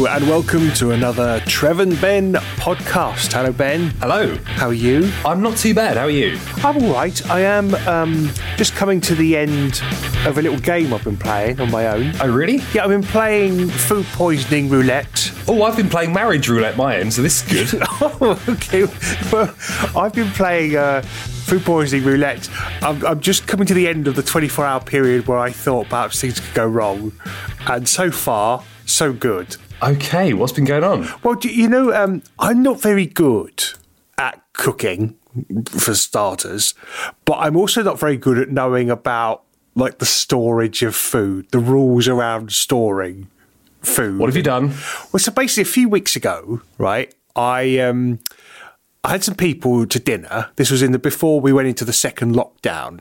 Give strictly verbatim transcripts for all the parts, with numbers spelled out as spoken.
Hello and welcome to another Trev and Ben podcast. Hello, Ben. Hello. How are you? I'm not too bad. How are you? I'm all right. I am um, just coming to the end of a little game I've been playing on my own. Oh, really? Yeah, I've been playing food poisoning roulette. Oh, I've been playing marriage roulette my end, so this is good. Oh, okay. Well, I've been playing uh, food poisoning roulette. I'm, I'm just coming to the end of the twenty-four hour period where I thought perhaps things could go wrong. And so far, so good. Okay, what's been going on? Well, do you know, um, I'm not very good at cooking, for starters, but I'm also not very good at knowing about, like, the storage of food, the rules around storing food. What have you done? Well, so basically, a few weeks ago, right, I um, I had some people to dinner. This was in the before we went into the second lockdown.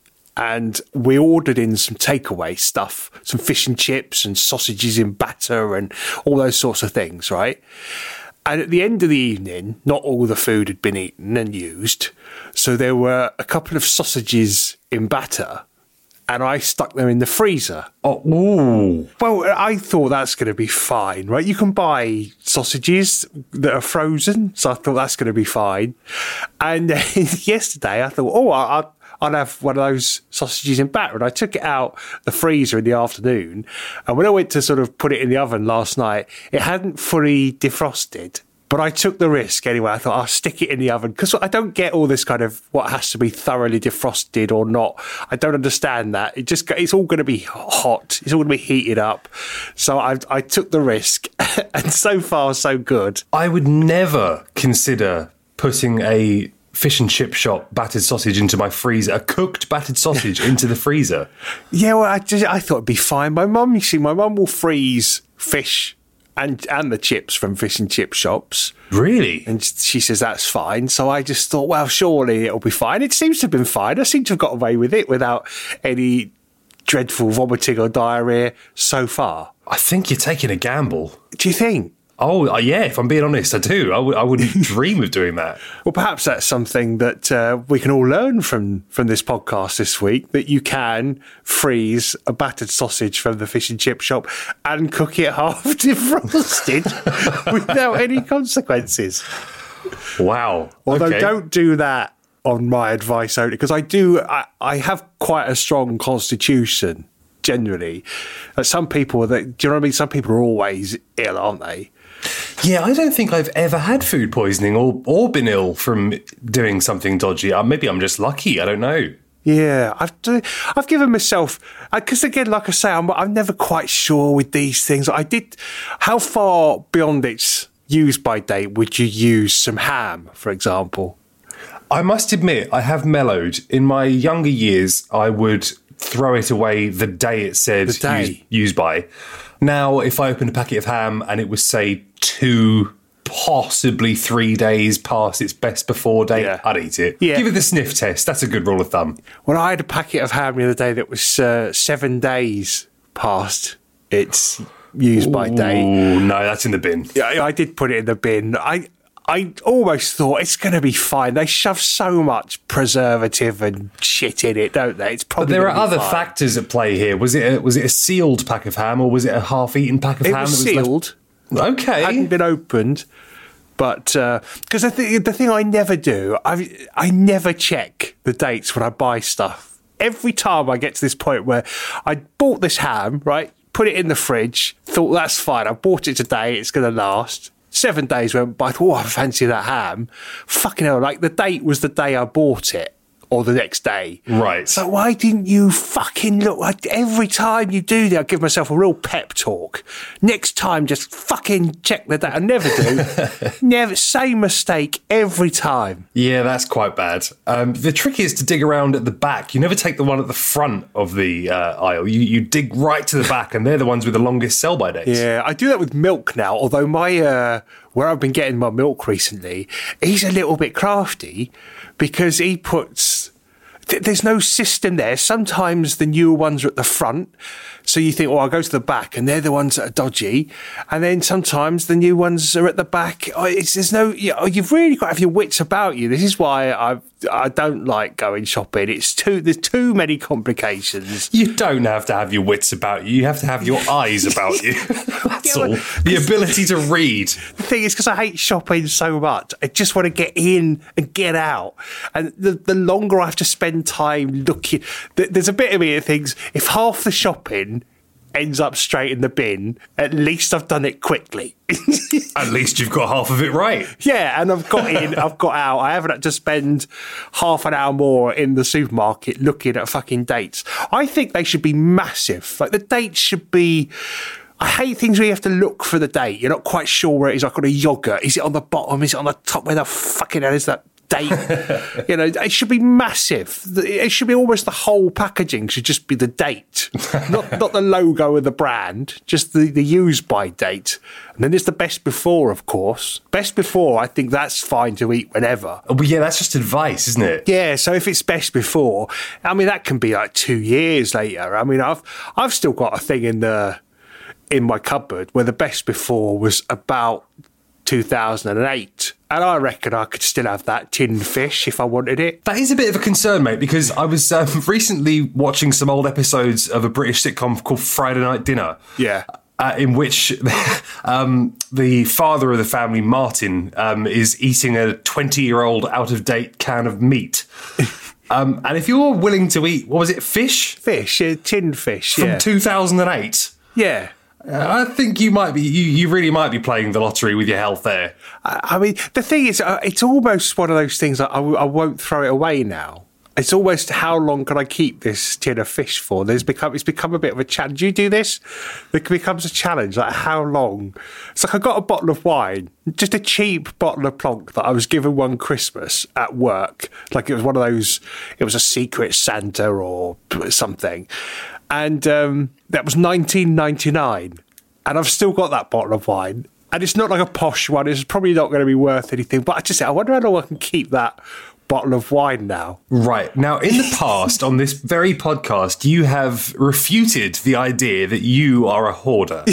And we ordered in some takeaway stuff, some fish and chips and sausages in batter and all those sorts of things, right? And at the end of the evening, not all the food had been eaten and used. So there were a couple of sausages in batter and I stuck them in the freezer. Oh, ooh. Well, I thought that's going to be fine, right? You can buy sausages that are frozen, so I thought that's going to be fine. And uh, yesterday I thought, oh, I... I I'd have one of those sausages in batter. And I took it out the freezer in the afternoon. And when I went to sort of put it in the oven last night, it hadn't fully defrosted. But I took the risk anyway. I thought I'll stick it in the oven because I don't get all this kind of what has to be thoroughly defrosted or not. I don't understand that. It just it's all going to be hot. It's all going to be heated up. So I, I took the risk. And so far, so good. I would never consider putting a fish and chip shop battered sausage into my freezer, a cooked battered sausage into the freezer. Yeah, well, I just I thought it'd be fine. My mum, you see, my mum will freeze fish and and the chips from fish and chip shops. Really? And she says that's fine. So I just thought, well, surely it'll be fine. It seems to have been fine. I seem to have got away with it without any dreadful vomiting or diarrhea so far. I think you're taking a gamble. Do you think? Oh, yeah, if I'm being honest, I do. I, w- I wouldn't dream of doing that. Well, perhaps that's something that uh, we can all learn from, from this podcast this week, that you can freeze a battered sausage from the fish and chip shop and cook it half defrosted without any consequences. Wow. Although okay. Don't do that on my advice only, because I do, I, I have quite a strong constitution generally. Uh, some people, that, do you know what I mean? Some people are always ill, aren't they? Yeah, I don't think I've ever had food poisoning or, or been ill from doing something dodgy. Uh, maybe I'm just lucky. I don't know. Yeah, I've I've given myself, because again, like I say, I'm I'm never quite sure with these things. I did. How far beyond its use by date would you use some ham, for example? I must admit, I have mellowed. In my younger years, I would throw it away the day it said The day. Use, use by. Now, if I opened a packet of ham and it was, say, two, possibly three days past its best before date, Yeah. I'd eat it. Yeah. Give it the sniff test. That's a good rule of thumb. Well, I had a packet of ham the other day that was uh, seven days past its use by date. Oh, no, that's in the bin. Yeah, I, I did put it in the bin. I I almost thought it's going to be fine. They shove so much preservative and shit in it, don't they? It's probably. But there are gonna be other fine. factors at play here. Was it a, was it a sealed pack of ham or was it a half-eaten pack of It ham? was that was sealed. Left? Okay. Hadn't been opened, but because uh, the, th- the thing I never do, I I never check the dates when I buy stuff. Every time I get to this point where I bought this ham, right, put it in the fridge, thought that's fine. I bought it today; it's going to last. Seven days went by. I thought, oh, I fancy that ham. Fucking hell! Like the date was the day I bought it. Or the next day. Right. So why didn't you fucking look? Like every time you do that, I give myself a real pep talk. Next time, just fucking check the date. I never do. Never. Same mistake every time. Yeah, that's quite bad. Um, the trick is to dig around at the back. You never take the one at the front of the uh, aisle. You, you dig right to the back, and they're the ones with the longest sell-by dates. Yeah, I do that with milk now, although my uh, where I've been getting my milk recently, he's a little bit crafty because he puts... Th- there's no system there. Sometimes the newer ones are at the front, so you think, oh, I'll go to the back, and they're the ones that are dodgy. And then sometimes the new ones are at the back. Oh, it's, there's no... You know, you've really got to have your wits about you. This is why I've I don't like going shopping. It's too there's too many complications. You don't have to have your wits about you. You have to have your eyes about you. That's Yeah, all. well, The ability to read. The thing is, because I hate shopping so much, I just want to get in and get out. And the, the longer I have to spend time looking, th- there's a bit of me that thinks if half the shopping ends up straight in the bin, at least I've done it quickly. At least you've got half of it right. Yeah, and I've got in, I've got out. I haven't had to spend half an hour more in the supermarket looking at fucking dates. I think they should be massive. Like, the dates should be... I hate things where you have to look for the date. You're not quite sure where it is. Like on a yogurt, is it on the bottom? Is it on the top? Where the fucking hell is that date? You know, it should be massive. It should be almost the whole packaging should just be the date, not not the logo of the brand, just the, the use by date. And then there's the best before, of course. Best before, I think that's fine to eat whenever. Oh, but yeah, that's just advice, isn't it? Yeah, so if it's best before, I mean, that can be like two years later. I mean, I've I've still got a thing in the in my cupboard where the best before was about two thousand eight. And I reckon I could still have that tinned fish if I wanted it. That is a bit of a concern, mate, because I was um, recently watching some old episodes of a British sitcom called Friday Night Dinner. Yeah. Uh, in which um, the father of the family, Martin, um, is eating a twenty-year-old out-of-date can of meat. um, and if you're willing to eat, what was it, fish? Fish, yeah, tinned fish, From yeah. two thousand eight. Yeah. Uh, I think you might be, you, you really might be playing the lottery with your health there. I, I mean, the thing is, uh, it's almost one of those things that I, w- I won't throw it away now. It's almost how long can I keep this tin of fish for? There's become it's become a bit of a challenge. You do this, it becomes a challenge. Like how long? It's like I got a bottle of wine, just a cheap bottle of Plonk that I was given one Christmas at work. Like it was one of those. It was a Secret Santa or something, and um, that was nineteen ninety-nine. And I've still got that bottle of wine. And it's not like a posh one. It's probably not going to be worth anything. But I just I wonder how long I can keep that bottle of wine now. Right. Now, in the past, on this very podcast, you have refuted the idea that you are a hoarder.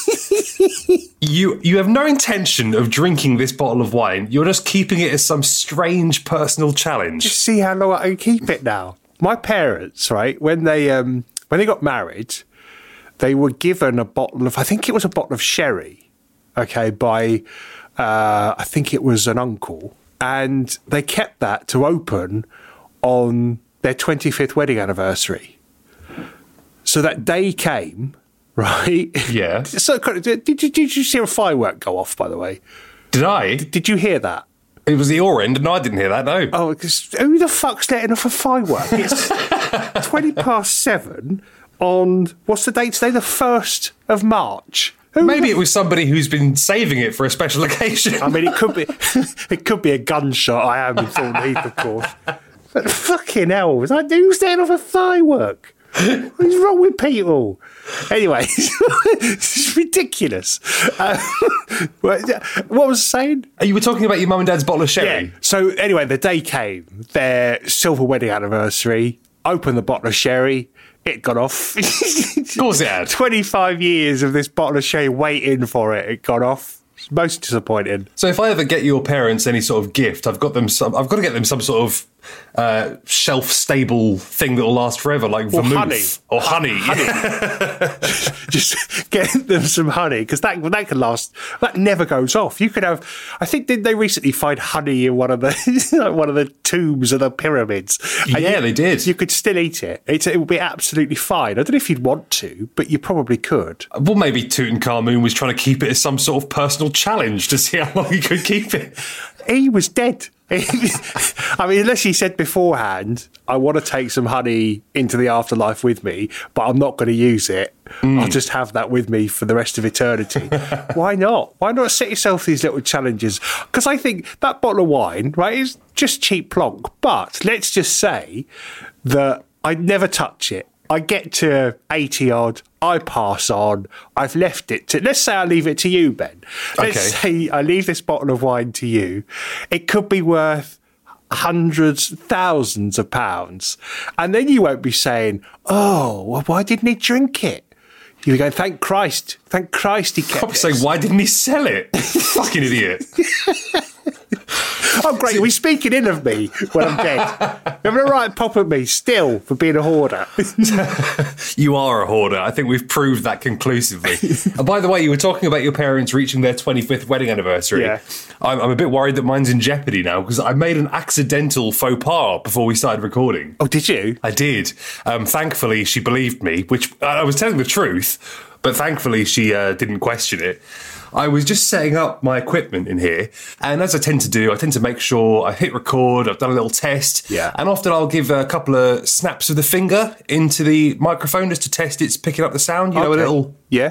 you you have no intention of drinking this bottle of wine. You're just keeping it as some strange personal challenge. Just see how long I can keep it now. My parents, right, when they um when they got married, they were given a bottle of, I think it was a bottle of sherry, okay, by, uh, I think it was an uncle. And they kept that to open on their twenty-fifth wedding anniversary. So that day came, right? Yeah. So did you, did you see a firework go off, by the way? Did I? Did you hear that? It was the your end. No, I didn't hear that, no. Oh, because who the fuck's letting off a firework? It's twenty past seven on, what's the date today? The first of March. Who Maybe the- it was somebody who's been saving it for a special occasion. I mean, it could be it could be a gunshot. I am in Thornheath, of course. But fucking hell, was I who's letting off a firework? What's wrong with people? Anyway, it's ridiculous. Uh, what what was I saying? You were talking about your mum and dad's bottle of sherry. Yeah. So anyway, the day came, their silver wedding anniversary. Opened the bottle of sherry. It got off. Of course it had. twenty-five years of this bottle of sherry waiting for it. It got off. It's most disappointing. So if I ever get your parents any sort of gift, I've got them some. I've got to get them some sort of uh, shelf-stable thing that will last forever, like Or vermouth honey. or honey. honey. Just get them some honey, because that that can last. That never goes off. You could have. I think did they recently find honey in one of the one of the tombs of the pyramids? And Yeah, you, they did. You could still eat it. It's, it would be absolutely fine. I don't know if you'd want to, but you probably could. Well, maybe Tutankhamun was trying to keep it as some sort of personal challenge to see how long he could keep it. He was dead. I mean, unless he said beforehand, I want to take some honey into the afterlife with me, but I'm not going to use it. Mm. I'll just have that with me for the rest of eternity. Why not? Why not set yourself these little challenges? Because I think that bottle of wine, right, is just cheap Plonk. But let's just say that I'd never touch it. I get to eighty odd, I pass on, I've left it to, let's say I leave it to you, Ben. Let's Okay. say I leave this bottle of wine to you. It could be worth hundreds, thousands of pounds. And then you won't be saying, oh, well, why didn't he drink it? You're going, thank Christ, thank Christ he kept I'll it. say, why didn't he sell it? Fucking idiot. Oh, great. Are we speaking in of me when I'm dead? Having a right pop at me still for being a hoarder. You are a hoarder. I think we've proved that conclusively. And by the way, you were talking about your parents reaching their twenty-fifth wedding anniversary. Yeah. I'm, I'm a bit worried that mine's in jeopardy now because I made an accidental faux pas before we started recording. Oh, did you? I did. Um, thankfully, she believed me, which I was telling the truth, but thankfully she uh, didn't question it. I was just setting up my equipment in here, and as I tend to do, I tend to make sure I hit record, I've done a little test, yeah. and often I'll give a couple of snaps of the finger into the microphone just to test it's picking up the sound, you know, okay. a little... Yeah.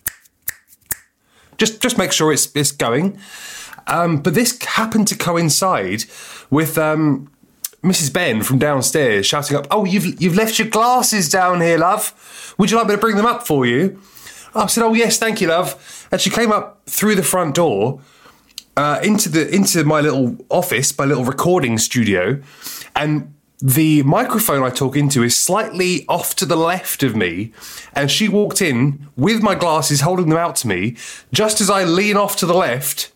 Just just make sure it's, it's going. Um, but this happened to coincide with... Um, Missus Ben from downstairs shouting up, "Oh, you've you've left your glasses down here, love. Would you like me to bring them up for you?" I said, "Oh, yes, thank you, love." And she came up through the front door uh, into the into my little office, my little recording studio, and the microphone I talk into is slightly off to the left of me, and she walked in with my glasses, holding them out to me, just as I lean off to the left,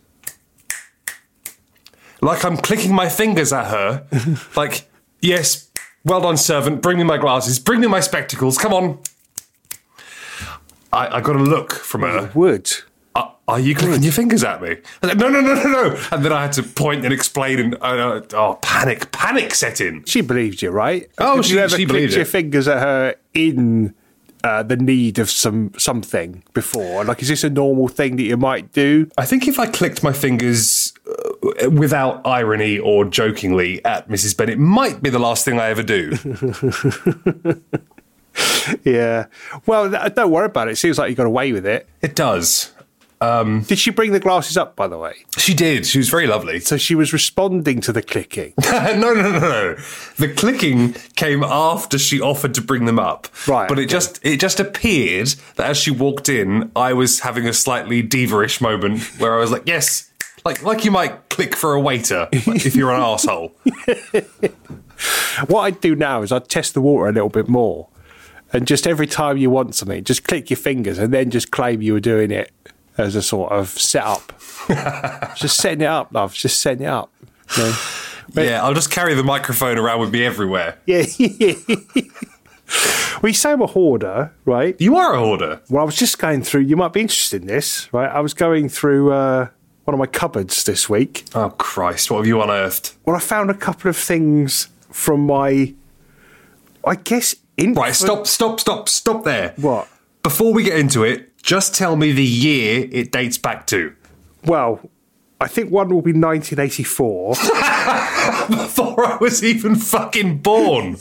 like I'm clicking my fingers at her, like, "Yes, well done, servant, bring me my glasses, bring me my spectacles, come on." I, I got a look from her. Would. Uh, are you clicking your fingers at me? I said, no, no, no, no, no. And then I had to point and explain, and uh, oh, panic, panic set in. She believed you, right? Oh, Have she, you ever she clicked believed your it. fingers at her in uh, the need of some something before? Like, is this a normal thing that you might do? I think if I clicked my fingers uh, without irony or jokingly at Missus Bennet, it might be the last thing I ever do. Yeah. Well, don't worry about it. It seems like you got away with it. It does. Um, Did she bring the glasses up, by the way? she did. She was very lovely. So she was responding to the clicking. no, no, no, no. The clicking came after she offered to bring them up. Right, But it okay. just it just appeared that as she walked in, I was having a slightly diva-ish moment where I was like, yes, like like you might click for a waiter like, if you're an arsehole. What I'd do now is I'd test the water a little bit more. And just every time you want something, just click your fingers and then just claim you were doing it as a sort of setup. Just setting it up, love. Just setting it up. You know? But, Yeah, I'll just carry the microphone around with me everywhere. yeah. We say I'm a hoarder, right? You are a hoarder. Well, I was just going through, you might be interested in this, right? I was going through uh, one of my cupboards this week. Oh, Christ, what have you unearthed? Well, I found a couple of things from my, I guess, infant... Right, stop, stop, stop, stop there. What? Before we get into it, just tell me the year it dates back to. Well, I think one will be nineteen eighty-four. Before I was even fucking born.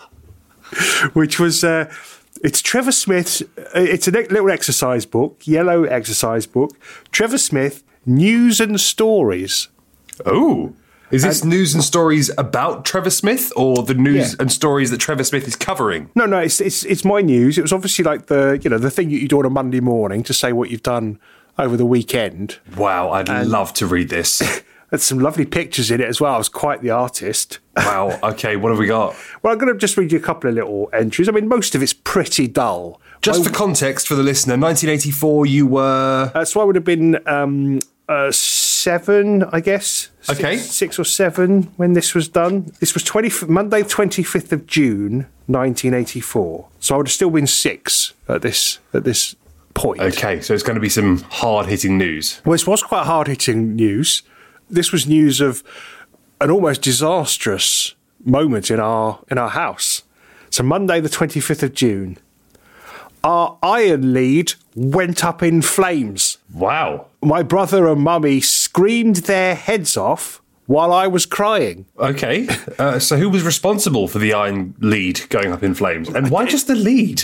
Which was, uh, it's Trevor Smith's, uh, it's a little exercise book, yellow exercise book. Trevor Smith, News and Stories. Oh. Is this And- news and stories about Trevor Smith or the news Yeah. and stories that Trevor Smith is covering? No, no, it's, it's it's my news. It was obviously like the, you know, the thing that you do on a Monday morning to say what you've done over the weekend. Wow, I'd love to read this. There's some lovely pictures in it as well. I was quite the artist. Wow, okay, what have we got? Well, I'm going to just read you a couple of little entries. I mean, most of it's pretty dull. Just I- for context for the listener, nineteen eighty-four, you were... Uh, so I would have been um, uh, seven, I guess. Six, Okay. Six or seven when this was done. This was twenty Monday, twenty-fifth of June, nineteen eighty-four. So I would have still been six at this at this point. Okay, so it's going to be some hard-hitting news. Well, this was quite hard-hitting news. This was news of an almost disastrous moment in our in our house. So Monday, the twenty-fifth of June, our iron lead went up in flames. Wow. My brother and mummy screamed their heads off while I was crying. Okay, uh, so who was responsible for the iron lead going up in flames? And why just the lead?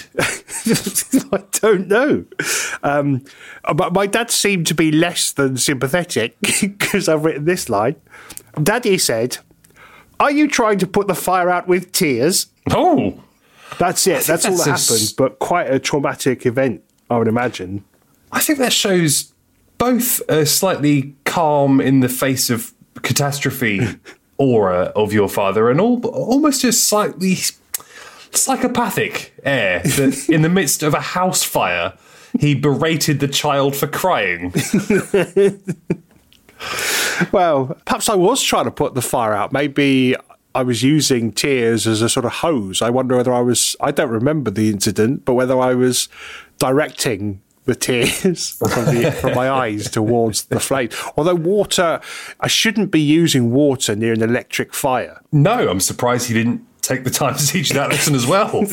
I don't know. Um, but my dad seemed to be less than sympathetic because I've written this line. Daddy said, "Are you trying to put the fire out with tears?" Oh, That's it. That's all that's that a s- happened. But quite a traumatic event, I would imagine. I think that shows both a slightly calm in the face of catastrophe aura of your father and all, almost a slightly psychopathic air that in the midst of a house fire, he berated the child for crying. Well, perhaps I was trying to put the fire out. Maybe I was using tears as a sort of hose. I wonder whether I was, I don't remember the incident, but whether I was directing the tears from, the, from my eyes towards the flame. Although water, I shouldn't be using water near an electric fire. No, I'm surprised he didn't take the time to teach you that lesson as well.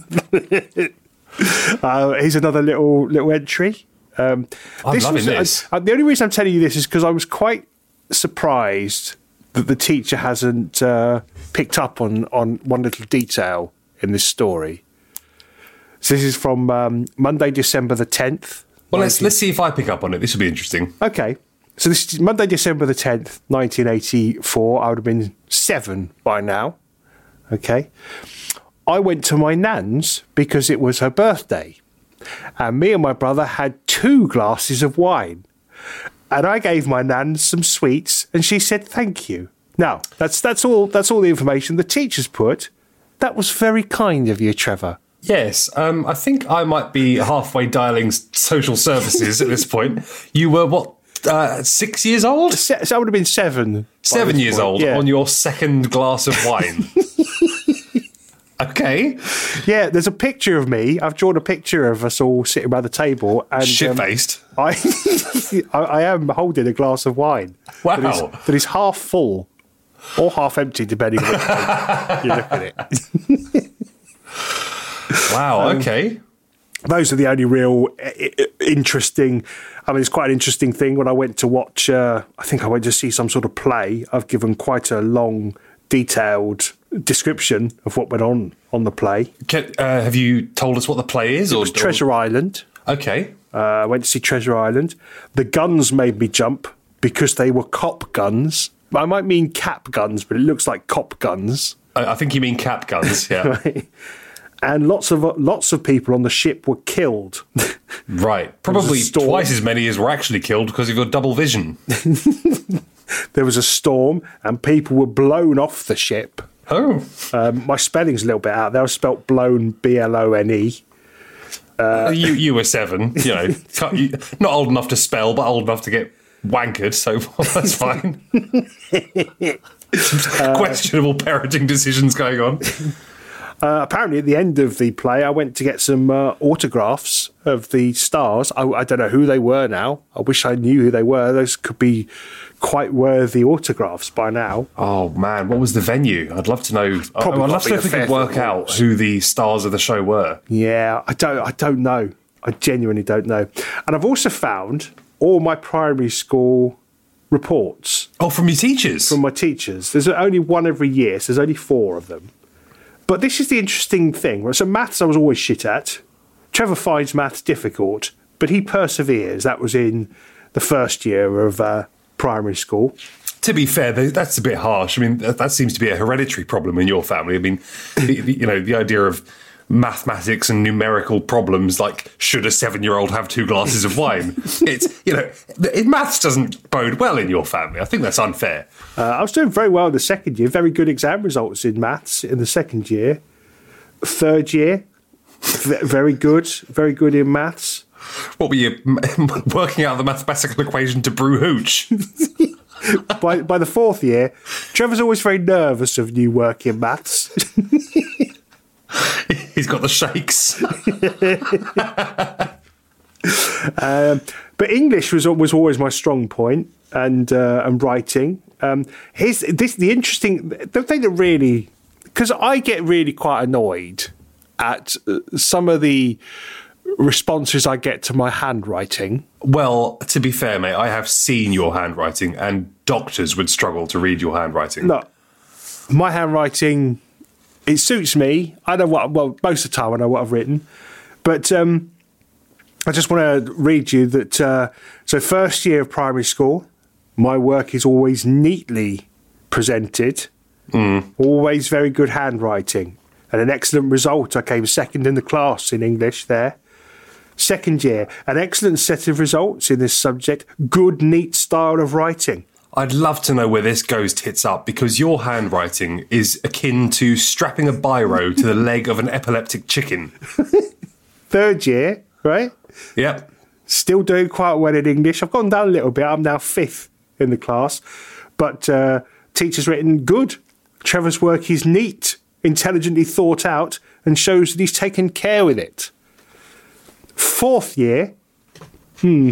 uh, here's another little little entry. Um, I'm this loving was, this. Uh, the only reason I'm telling you this is because I was quite surprised that the teacher hasn't uh, picked up on, on one little detail in this story. So this is from um, Monday, December the tenth. Well, let's let's see if I pick up on it. This will be interesting. Okay. So this is Monday, December the tenth, nineteen eighty-four. I would have been seven by now. Okay. I went to my nan's because it was her birthday. And me and my brother had two glasses of wine. And I gave my nan some sweets and she said thank you. Now, that's that's all that's all the information the teacher's put. That was very kind of you, Trevor. Yes, um, I think I might be halfway dialing social services at this point. You were, what, uh, six years old? Se- so I would have been seven. Seven years point. old Yeah. on your second glass of wine. Okay. Yeah, there's a picture of me. I've drawn a picture of us all sitting around the table. And Shit-faced. Um, I, I I am holding a glass of wine. Wow. That is, that is half full or half empty, depending on which way you look at it. Wow, okay. Those are the only real I- I- interesting... I mean, it's quite an interesting thing. When I went to watch... Uh, I think I went to see some sort of play. I've given quite a long, detailed description of what went on on the play. Can, uh, have you told us what the play is? It or, was Treasure Island. Okay. Uh, I went to see Treasure Island. The guns made me jump because they were cop guns. I might mean cap guns, but it looks like cop guns. I, I think you mean cap guns, yeah. Right. And lots of lots of people on the ship were killed. Right. Probably storm. twice as many as were actually killed because of your double vision. There was a storm and people were blown off the ship. Oh. Um, my spelling's a little bit out there. I spelt blown B L O N E. Uh, you you were seven, you know, can't- you, not old enough to spell, but old enough to get wankered, so that's fine. Some questionable parenting decisions going on. Uh, apparently, at the end of the play, I went to get some uh, autographs of the stars. I, I don't know who they were now. I wish I knew who they were. Those could be quite worthy autographs by now. Oh man, what was the venue? I'd love to know. Probably I'd got love to to be know if we the could work Fairfield out Walls. who the stars of the show were. Yeah, I don't. I don't know. I genuinely don't know. And I've also found all my primary school reports Oh, from your teachers. from my teachers. There's only one every year, so there's only four of them. But this is the interesting thing. So maths I was always shit at. Trevor finds maths difficult, but he perseveres. That was in the first year of uh, primary school. To be fair, th- that's a bit harsh. I mean, that, that seems to be a hereditary problem in your family. I mean, the, the, you know, the idea of mathematics and numerical problems, like should a seven-year-old have two glasses of wine? It's, you know, th- maths doesn't bode well in your family. I think that's unfair. Uh, I was doing very well in the second year. Very good exam results in maths in the second year. Third year, v- very good. Very good in maths. What were you working out the mathematical equation to brew hooch? By, by the fourth year, Trevor's always very nervous of new work in maths. He's got the shakes. um, but English was was always my strong point, and uh, and writing. Um, here's this the interesting the thing that really, because I get really quite annoyed at uh, some of the responses I get to my handwriting. Well, to be fair, mate, I have seen your handwriting, and doctors would struggle to read your handwriting. Look, my handwriting, it suits me. I know what, well, most of the time I know what I've written. But um, I just want to read you that, uh, so first year of primary school, my work is always neatly presented, mm. always very good handwriting, and an excellent result. I came second in the class in English there. Second year, an excellent set of results in this subject, good, neat style of writing. I'd love to know where this goes tits up, because your handwriting is akin to strapping a biro to the leg of an epileptic chicken. Third year, right? Yep. Still doing quite well in English. I've gone down a little bit. I'm now fifth in the class. But uh, teacher's written, good. Trevor's work is neat, intelligently thought out, and shows that he's taken care with it. Fourth year, hmm.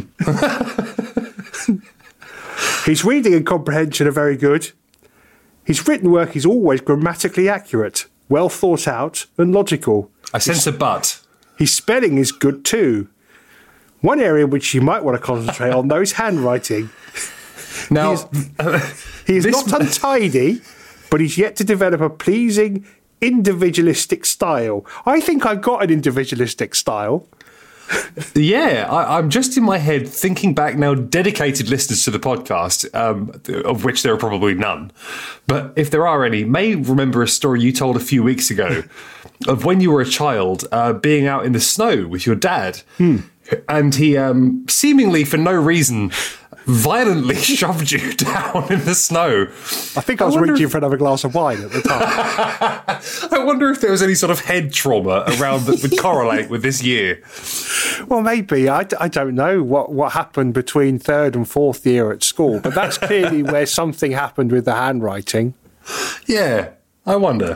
His reading and comprehension are very good. His written work is always grammatically accurate, well thought out, and logical. I sense a but. His spelling is good too. One area which you might want to concentrate on, though, is handwriting. Now, he is not untidy, but he's yet to develop a pleasing individualistic style. I think I've got an individualistic style. Yeah, I, I'm just in my head thinking back now, dedicated listeners to the podcast, um, of which there are probably none. But if there are any, may remember a story you told a few weeks ago of when you were a child uh, being out in the snow with your dad. Hmm. And he um, seemingly, for no reason, violently shoved you down in the snow. I think I was I reaching if... for another glass of wine at the time. I wonder if there was any sort of head trauma around that would correlate with this year. Well, maybe. I, I don't know what, what happened between third and fourth year at school, but that's clearly where something happened with the handwriting. Yeah, I wonder.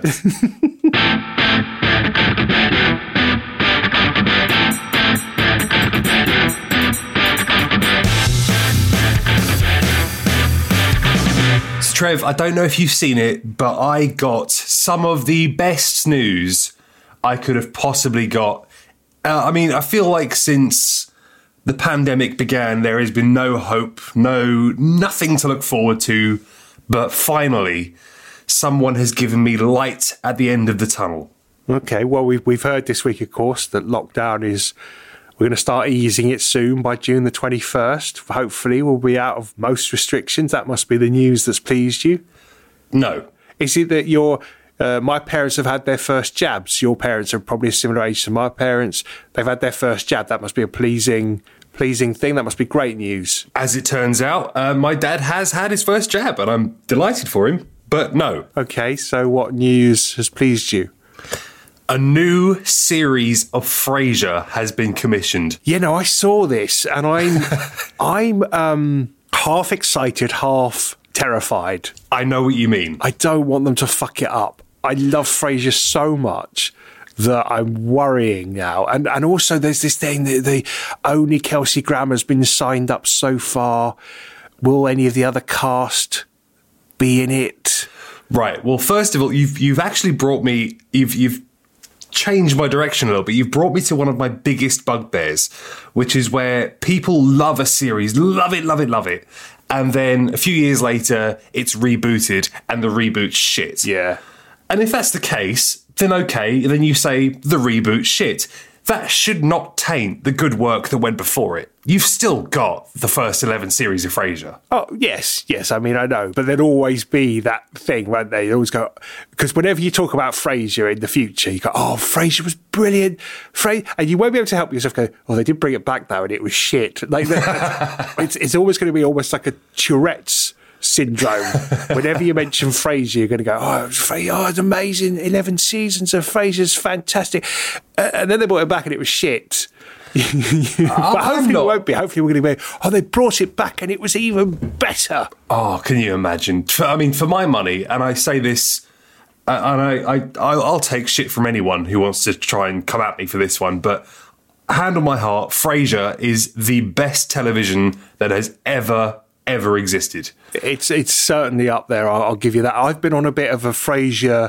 Trev, I don't know if you've seen it, but I got some of the best news I could have possibly got. Uh, I mean, I feel like since the pandemic began, there has been no hope, no nothing to look forward to. But finally, someone has given me light at the end of the tunnel. Okay, well, we've, we've heard this week, of course, that lockdown is... We're going to start easing it soon by June the twenty-first. Hopefully, we'll be out of most restrictions. That must be the news that's pleased you. No. Is it that your uh, my parents have had their first jabs? Your parents are probably a similar age to my parents. They've had their first jab. That must be a pleasing, pleasing thing. That must be great news. As it turns out, uh, my dad has had his first jab, and I'm delighted for him. But no. Okay, so what news has pleased you? A new series of Frasier has been commissioned. You know, I saw this and I'm I'm um, half excited, half terrified. I know what you mean. I don't want them to fuck it up. I love Frasier so much that I'm worrying now. And and also there's this thing that the only Kelsey Grammer's been signed up so far. Will any of the other cast be in it? Right. Well, first of all, you've you've actually brought me you've you've changed my direction a little bit. You've brought me to one of my biggest bugbears, which is where people love a series, love it, love it, love it. And then a few years later, it's rebooted and the reboot's shit. Yeah. And if that's the case, then okay, then you say the reboot shit. That should not taint the good work that went before it. You've still got the first eleven series of Frasier. Oh, yes, yes, I mean, I know. But there'd always be that thing, won't they? They always go... Because whenever you talk about Frasier in the future, you go, oh, Frasier was brilliant. Fra-, and you won't be able to help yourself go, oh, they did bring it back, though, and it was shit. Like it's, it's always going to be almost like a Tourette's syndrome. Whenever you mention Frasier, you're going to go, oh, Frasier, oh, it's amazing. eleven seasons of Frasier's fantastic. Uh, and then they brought it back and it was shit. But hopefully it won't be. Hopefully we're going to be, oh, they brought it back and it was even better. Oh, can you imagine? I mean, for my money, and I say this, uh, and I, I, I'll take shit from anyone who wants to try and come at me for this one, but hand on my heart, Frasier is the best television that has ever ever existed. It's it's certainly up there. I'll, I'll give you that. I've been on a bit of a Frasier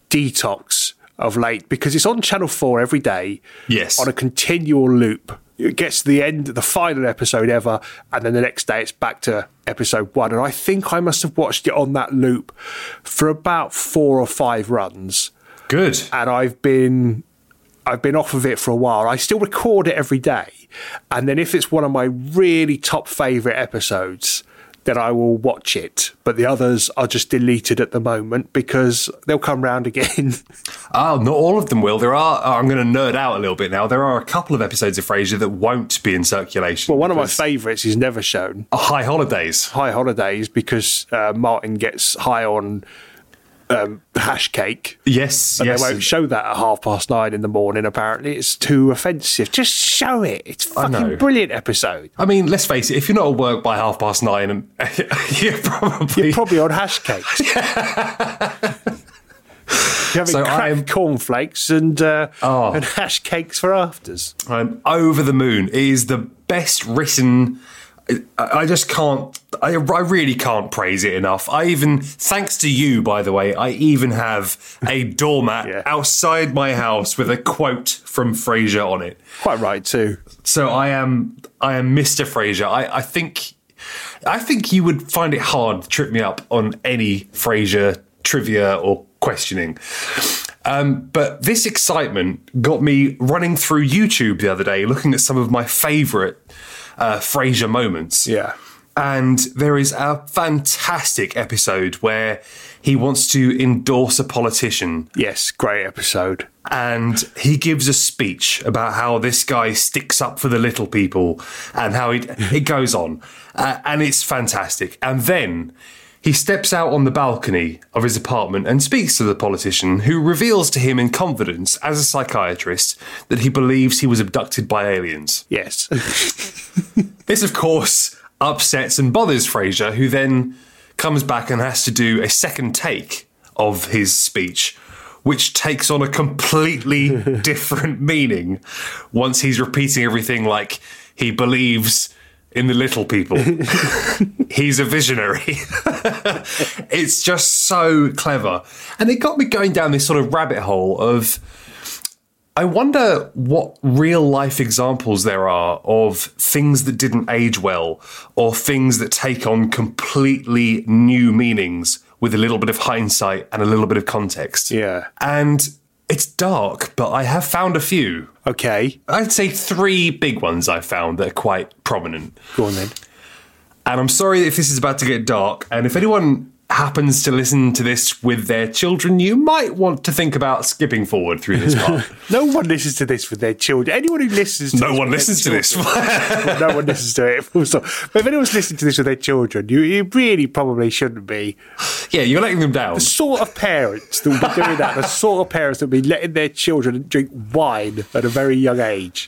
detox of late because it's on Channel four every day. Yes. On a continual loop. It gets to the end, the final episode ever, and then the next day it's back to episode one. And I think I must have watched it on that loop for about four or five runs. Good. And I've been... I've been off of it for a while. I still record it every day. And then if it's one of my really top favourite episodes, then I will watch it. But the others are just deleted at the moment because they'll come round again. Oh, not all of them will. There are, I'm going to nerd out a little bit now. There are a couple of episodes of Frasier that won't be in circulation. Well, one of my favourites is never shown. High Holidays. High Holidays, because uh, Martin gets high on um, hash cake. Yes, And yes. they won't show that at half past nine in the morning, apparently. It's too offensive. Just show it. It's a I know. fucking brilliant episode. I mean, let's face it, if you're not at work by half past nine, and you're probably... You're probably on hash cakes. You're having So cracked I'm- cornflakes and, uh, Oh. and hash cakes for afters. I'm over the moon. It is the best written... I I just can't... I, I really can't praise it enough. I even... Thanks to you, by the way, I even have a doormat Yeah. outside my house with a quote from Frasier on it. Quite right, too. So I am I am Mister Frasier. I, I think I think you would find it hard to trip me up on any Frasier trivia or questioning. Um, but this excitement got me running through YouTube the other day, looking at some of my favourite uh, Frasier moments. Yeah. And there is a fantastic episode where he wants to endorse a politician. Yes, great episode. And he gives a speech about how this guy sticks up for the little people and how it, it goes on. Uh, and it's fantastic. And then he steps out on the balcony of his apartment and speaks to the politician, who reveals to him in confidence, as a psychiatrist, that he believes he was abducted by aliens. Yes. This, of course, upsets and bothers Frasier, who then comes back and has to do a second take of his speech, which takes on a completely different meaning once he's repeating everything like he believes in the little people. He's a visionary. It's just so clever. And it got me going down this sort of rabbit hole of, I wonder what real life examples there are of things that didn't age well, or things that take on completely new meanings with a little bit of hindsight and a little bit of context. Yeah. And it's dark, but I have found a few. Okay. I'd say three big ones I've found that are quite prominent. Go on then. And I'm sorry if this is about to get dark, and if anyone happens to listen to this with their children, you might want to think about skipping forward through this part. No one listens to this with their children. Anyone who listens to No this one with their listens to this. children- Well, no one listens to it. Full stop. But if anyone's listening to this with their children, you, you really probably shouldn't be. Yeah, you're letting them down. The sort of parents that will be doing that, the sort of parents that will be letting their children drink wine at a very young age.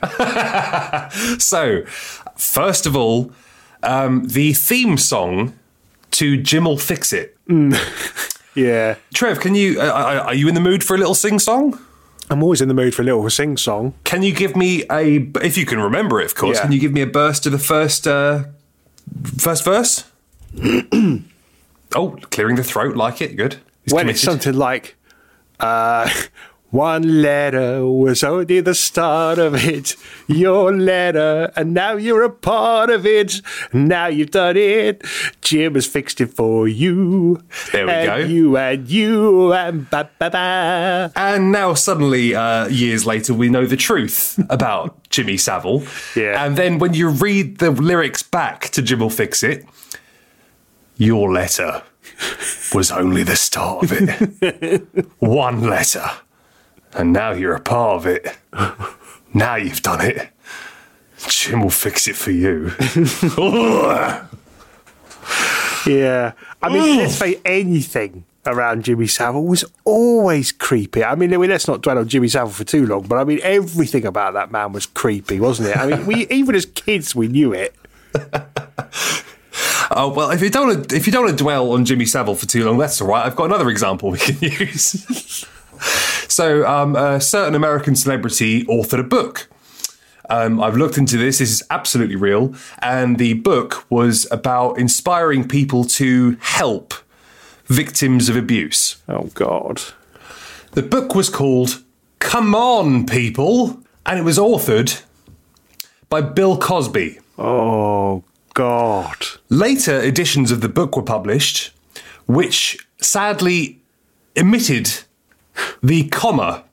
So, first of all, um, the theme song to Jim'll Fix It. Yeah. Trev, can you? Uh, are are you in the mood for a little sing-song? I'm always in the mood for a little sing song. Can you give me a, if you can remember it, of course, Yeah. can you give me a burst of the first, uh, first verse? Oh, clearing the throat, like it, good. He's When committed. it's something like, uh, one letter was only the start of it, your letter, and now you're a part of it. Now you've done it. Jim has fixed it for you. There we and go. You and you and ba ba ba. And now suddenly, uh, years later, we know the truth about Jimmy Savile. Yeah. And then when you read the lyrics back to Jim'll Fix It, your letter was only the start of it. One letter. And now you're a part of it. Now you've done it. Jim will fix it for you. Yeah. I mean, let's say anything around Jimmy Savile was always creepy. I mean, let's not dwell on Jimmy Savile for too long, but I mean, everything about that man was creepy, wasn't it? I mean, we even as kids, we knew it. Oh well, if you don't want to, if you don't want to dwell on Jimmy Savile for too long, that's all right. I've got another example we can use. So, um, a certain American celebrity authored a book. Um, I've looked into this. This is absolutely real, and the book was about inspiring people to help victims of abuse. Oh, God. The book was called "Come On, People," and it was authored by Bill Cosby. Oh, God. Later editions of the book were published, which sadly omitted the comma.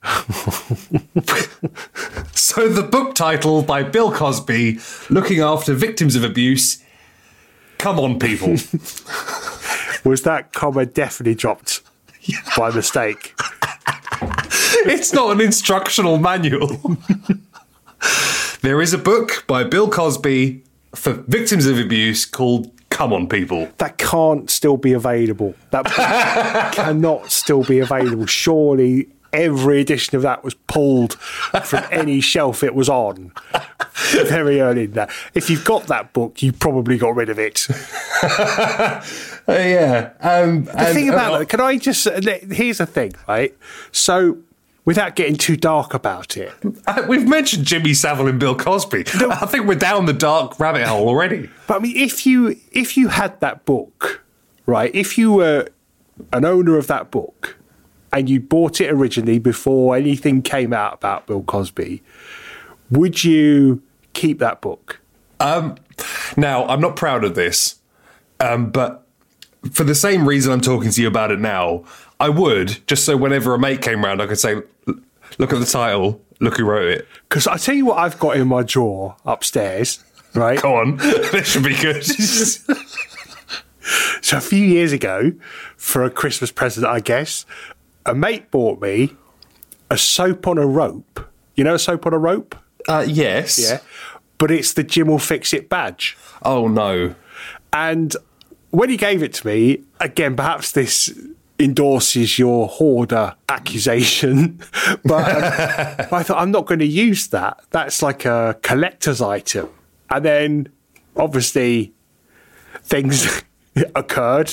So the book title by Bill Cosby, looking after victims of abuse, Come On, People. Was that comma definitely dropped by mistake? It's not an instructional manual. There is a book by Bill Cosby for victims of abuse called come on, people. That can't still be available. That cannot still be available. Surely every edition of that was pulled from any shelf it was on very early in that. If you've got that book, you probably got rid of it. uh, yeah. Um, the and, thing about uh, it, can I just, here's the thing, right? So, without getting too dark about it. We've mentioned Jimmy Savile and Bill Cosby. No, I think we're down the dark rabbit hole already. But I mean, if you if you had that book, right, if you were an owner of that book, and you bought it originally before anything came out about Bill Cosby, would you keep that book? Um, now, I'm not proud of this, um, but for the same reason I'm talking to you about it now, I would, just so whenever a mate came round, I could say, look at the title, look who wrote it. Because I tell you what I've got in my drawer upstairs, right? Go on, this should be good. So a few years ago, for a Christmas present, I guess, a mate bought me a soap on a rope. You know a soap on a rope? Uh, yes. Yeah. But it's the Jim will fix it badge. Oh, no. And when he gave it to me, again, perhaps this endorses your hoarder accusation, but um, I thought, I'm not going to use that. That's like a collector's item. And then, obviously, things occurred.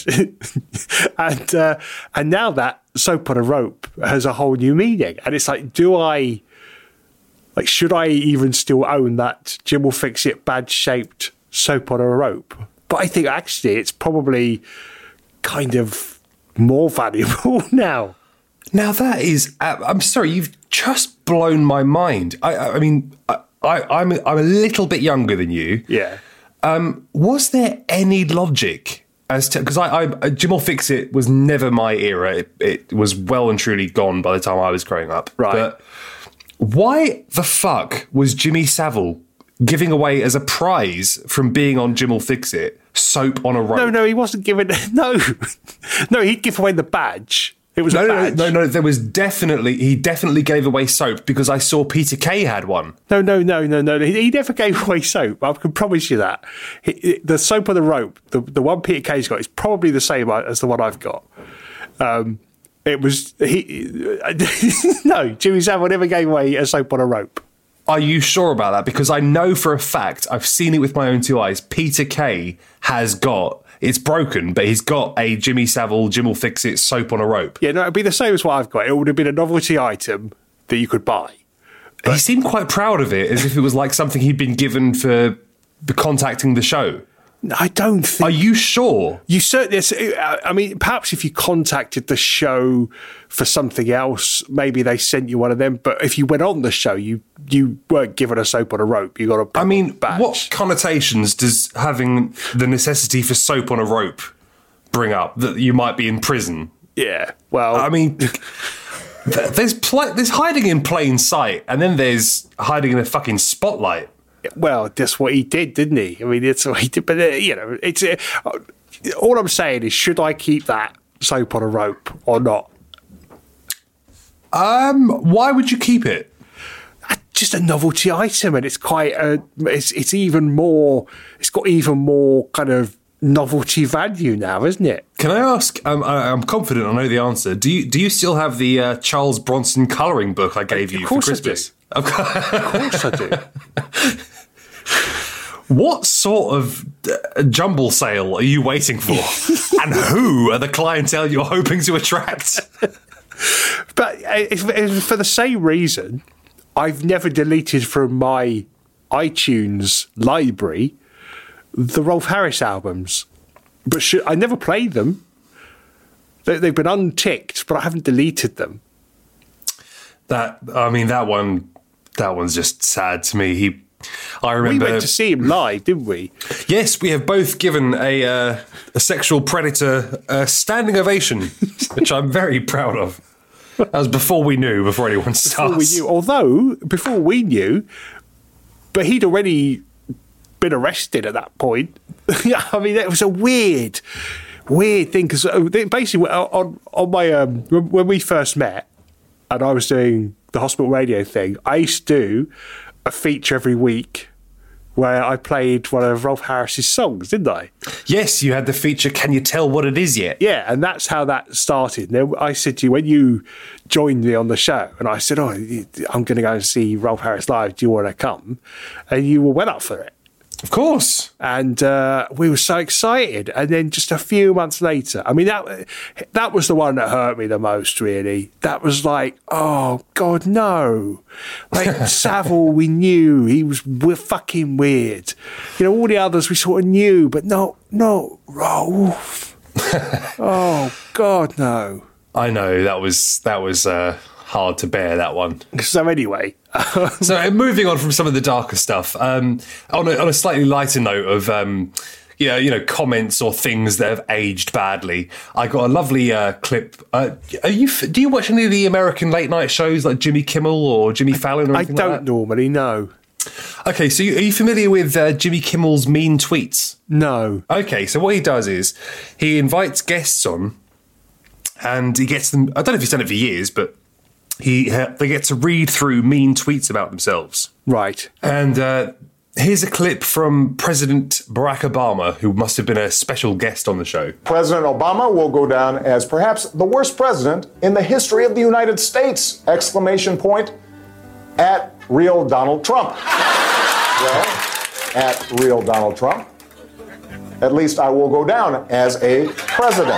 and uh, and now that soap on a rope has a whole new meaning. And it's like, do I, like, should I even still own that Jim will fix it badge-shaped soap on a rope? But I think actually it's probably kind of more valuable now. Now that is, uh, I'm sorry, you've just blown my mind. I, I mean, I, I, I'm I'm a little bit younger than you. Yeah. Um, was there any logic as to, because I, I Jim will fix it was never my era. It, it was well and truly gone by the time I was growing up. Right. But why the fuck was Jimmy Savile giving away as a prize from being on Jim will fix it soap on a rope? No, no, he wasn't giving. No, no, he'd give away the badge. It was no, a no, badge. no, no. There was definitely he definitely gave away soap because I saw Peter Kay had one. No, no, no, no, no. He, he never gave away soap. I can promise you that. He, he- the soap on the rope, the the one Peter Kay's got, is probably the same as the one I've got. Um, it was he. No, Jimmy Savile never gave away a soap on a rope. Are you sure about that? Because I know for a fact, I've seen it with my own two eyes, Peter Kay has got, it's broken, but he's got a Jimmy Savile, Jim will fix it soap on a rope. Yeah, no, it'd be the same as what I've got. It would have been a novelty item that you could buy. He seemed quite proud of it, as if it was like something he'd been given for contacting the show. I don't think. Are you sure? You certainly. I mean, perhaps if you contacted the show for something else, maybe they sent you one of them. But if you went on the show, you you weren't given a soap on a rope. You got a. I mean, badge. what connotations does having the necessity for soap on a rope bring up? That you might be in prison? Yeah. Well, I mean, th- there's pl- there's hiding in plain sight, and then there's hiding in a fucking spotlight. well, that's what he did, didn't he? I mean, that's what he did. But uh, you know, it's uh, all I'm saying is, should I keep that soap on a rope or not? Um, why would you keep it? Just a novelty item, and it's quite a, it's it's even more, it's got even more kind of novelty value now, isn't it? Can I ask? Um, I, I'm confident I know the answer. Do you do you still have the uh, Charles Bronson colouring book I gave you Of for course I Christmas? do. Of course I do. What sort of uh, jumble sale are you waiting for? And who are the clientele you're hoping to attract? But it's, it's for the same reason, I've never deleted from my iTunes library the Rolf Harris albums. But should, I never played them. They, they've been unticked, but I haven't deleted them. That I mean, that one, that one's just sad to me. He, I We remember. went to see him live, didn't we? Yes, we have both given a uh, a sexual predator a standing ovation, which I'm very proud of. That was before we knew, before anyone starts. Before we knew, although before we knew, but he'd already been arrested at that point. I mean, it was a weird, weird thing because basically on on my um, when we first met, and I was doing the hospital radio thing, I used to do a feature every week where I played one of Rolf Harris's songs, didn't I? Yes, you had the feature, Can You Tell What It Is Yet? Yeah, and that's how that started. Now, I said to you, when you joined me on the show, and I said, oh, I'm going to go and see Rolf Harris live, do you want to come? And you went up for it. Of course. And uh, we were so excited. And then just a few months later, I mean, that that was the one that hurt me the most, really. That was like, oh, God, no. Like, Savile, we knew. He was we're fucking weird. You know, all the others we sort of knew, but not, not Rolf. Oh, God, no. I know, that was, that was uh, hard to bear, that one. So anyway... So uh, moving on from some of the darker stuff, um, on, a, on a slightly lighter note of um, you know, you know, comments or things that have aged badly, I got a lovely uh, clip. Uh, are you? Do you watch any of the American late night shows like Jimmy Kimmel or Jimmy Fallon or I anything don't like that? normally, no. Okay, so you, are you familiar with uh, Jimmy Kimmel's mean tweets? No. Okay, so what he does is he invites guests on and he gets them. I don't know if he's done it for years, but. He they get to read through mean tweets about themselves. Right. And uh, here's a clip from President Barack Obama, who must have been a special guest on the show. President Obama will go down as perhaps the worst president in the history of the United States! Exclamation point at real Donald Trump. Well, at real Donald Trump. At least I will go down as a president.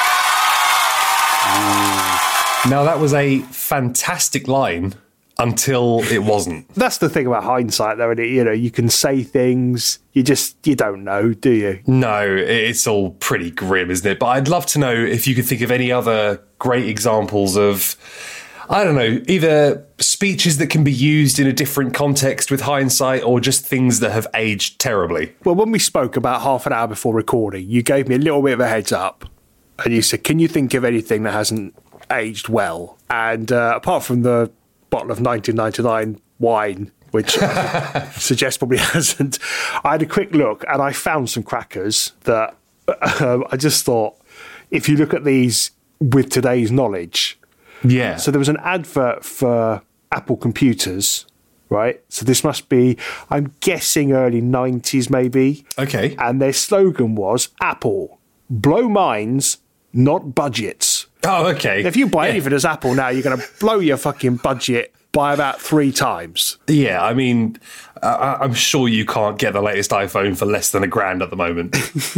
Now, that was a fantastic line until it wasn't. That's the thing about hindsight, though, isn't it? You know, you can say things, you just, you don't know, do you? No, it's all pretty grim, isn't it? But I'd love to know if you could think of any other great examples of, I don't know, either speeches that can be used in a different context with hindsight or just things that have aged terribly. Well, when we spoke about half an hour before recording, you gave me a little bit of a heads up and you said, can you think of anything that hasn't aged well? And uh, apart from the bottle of nineteen ninety-nine wine, which suggests probably hasn't, I had a quick look and I found some crackers that um, I just thought, if you look at these with today's knowledge. Yeah. So there was an advert for Apple computers, right? So this must be, I'm guessing, early nineties maybe. Okay. And their slogan was, Apple, blow minds, not budgets. Oh, okay. If you buy yeah. anything as Apple now, you're going to blow your fucking budget by about three times. Yeah, I mean, uh, I'm sure you can't get the latest iPhone for less than a grand at the moment.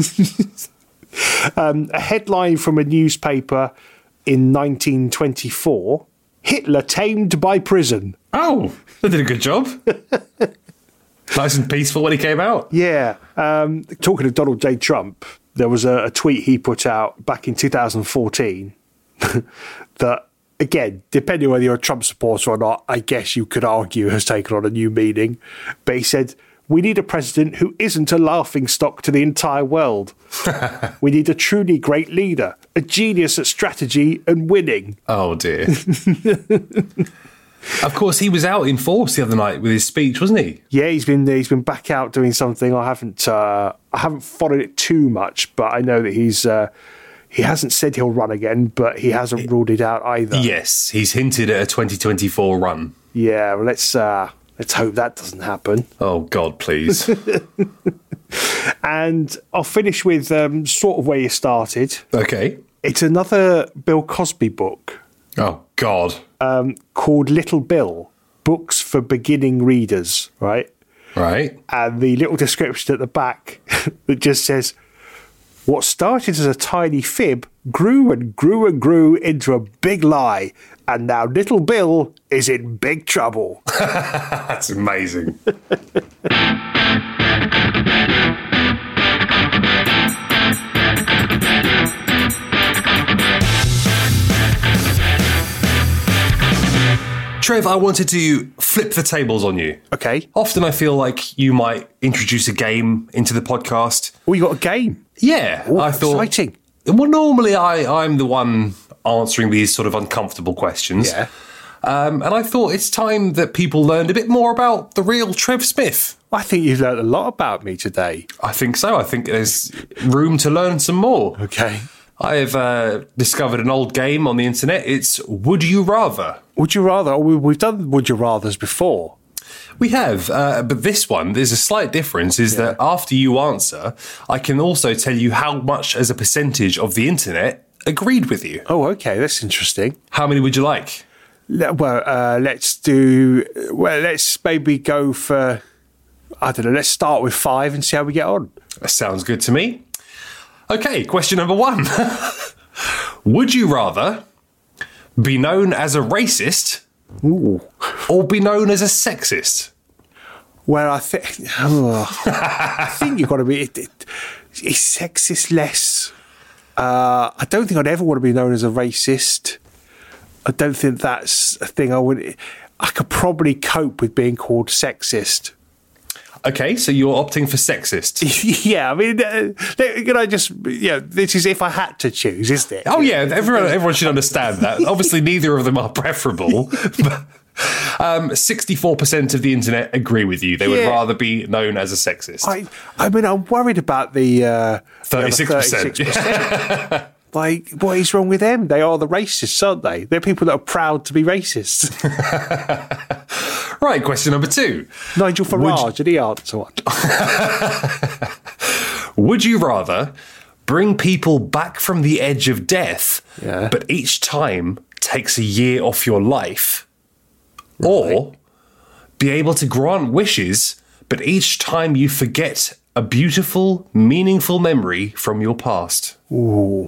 um, a headline from a newspaper in nineteen twenty-four, Hitler tamed by prison. Oh, they did a good job. Nice and peaceful when he came out. Yeah. Um, talking of Donald J. Trump, there was a, a tweet he put out back in two thousand fourteen that, again, depending on whether you're a Trump supporter or not, I guess you could argue has taken on a new meaning. But he said, we need a president who isn't a laughingstock to the entire world. We need a truly great leader, a genius at strategy and winning. Oh, dear. Of course, he was out in force the other night with his speech, wasn't he? Yeah, he's been he's been back out doing something. I haven't uh, I haven't followed it too much, but I know that he's uh, he hasn't said he'll run again, but he hasn't ruled it out either. Yes, he's hinted at a twenty twenty-four run. Yeah, well, let's uh, let's hope that doesn't happen. Oh God, please. And I'll finish with um, sort of where you started. Okay, it's another Bill Cosby book. Oh God. Um, called Little Bill, Books for Beginning Readers, right? Right. And the little description at the back that just says, what started as a tiny fib grew and grew and grew into a big lie, and now Little Bill is in big trouble. That's amazing. Trev, I wanted to flip the tables on you. Okay. Often I feel like you might introduce a game into the podcast. Oh, you got a game? Yeah. Ooh, I thought. exciting. Well, normally I, I'm the one answering these sort of uncomfortable questions. Yeah. Um, and I thought it's time that people learned a bit more about the real Trev Smith. I think you've learned a lot about me today. I think so. I think there's room to learn some more. Okay. I have uh, discovered an old game on the internet. It's Would You Rather. Would you rather? Oh, we- we've done Would You Rathers before. We have, uh, but this one, there's a slight difference, is yeah. that after you answer, I can also tell you how much as a percentage of the internet agreed with you. Oh, okay, that's interesting. How many would you like? Well, uh, let's do, well, let's maybe go for, I don't know, let's start with five and see how we get on. That sounds good to me. Okay, question number one. Would you rather be known as a racist Ooh. or be known as a sexist? Well, I think oh, I think you've got to be. It, it, is sexist less? Uh, I don't think I'd ever want to be known as a racist. I don't think that's a thing I would. I could probably cope with being called sexist. Okay, so you're opting for sexist. Yeah, I mean, uh, can I just, yeah, this is if I had to choose, isn't it? Oh, yeah, everyone, everyone should understand that. Obviously, neither of them are preferable. But, um, sixty-four percent of the internet agree with you. They would yeah. rather be known as a sexist. I, I mean, I'm worried about the uh, thirty-six percent. thirty-six percent. Like, what is wrong with them? They are the racists, aren't they? They're people that are proud to be racist. Right, question number two. Nigel Farage, did he answer one? Would you rather bring people back from the edge of death, yeah. but each time takes a year off your life, right. or be able to grant wishes, but each time you forget a beautiful, meaningful memory from your past? Ooh.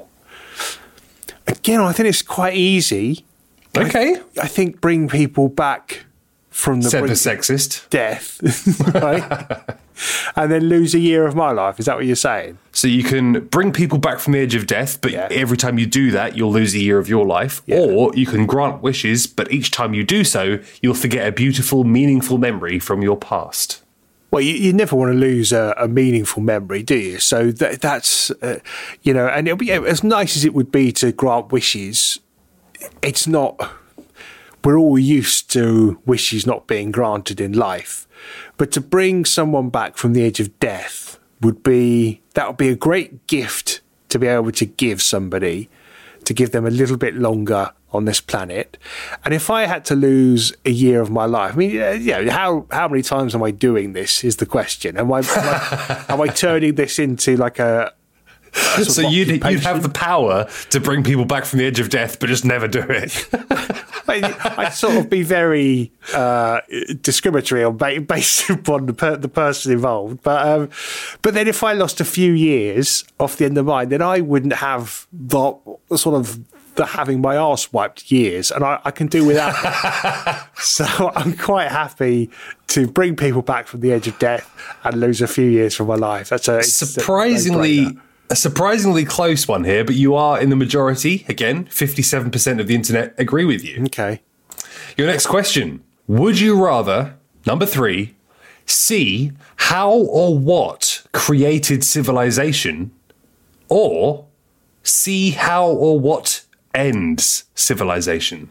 Again, I think it's quite easy. Okay. I, I think bring people back from the brink of death, right? And then lose a year of my life. Is that what you're saying? So you can bring people back from the edge of death, but yeah. every time you do that, you'll lose a year of your life. Yeah. Or you can grant wishes, but each time you do so, you'll forget a beautiful, meaningful memory from your past. Well, you, you never want to lose a, a meaningful memory, do you? So that, that's, uh, you know, and it'll be as nice as it would be to grant wishes. It's not, we're all used to wishes not being granted in life. But to bring someone back from the edge of death would be, that would be a great gift to be able to give somebody, to give them a little bit longer on this planet. And if I had to lose a year of my life, I mean, yeah, how how many times am I doing this is the question. Am I, am I, am I turning this into like a... a so you'd, you'd have the power to bring people back from the edge of death, but just never do it. I'd sort of be very uh, discriminatory on based upon the, per, the person involved. But um, but then if I lost a few years off the end of mine, then I wouldn't have the sort of the having my arse wiped years, and I, I can do without that. So I'm quite happy to bring people back from the edge of death and lose a few years from my life. That's a surprisingly. A A surprisingly close one here, but you are in the majority. Again, fifty-seven percent of the internet agree with you. Okay. Your next question. Would you rather, number three, see how or what created civilization, or see how or what ends civilization?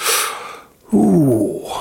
Ooh.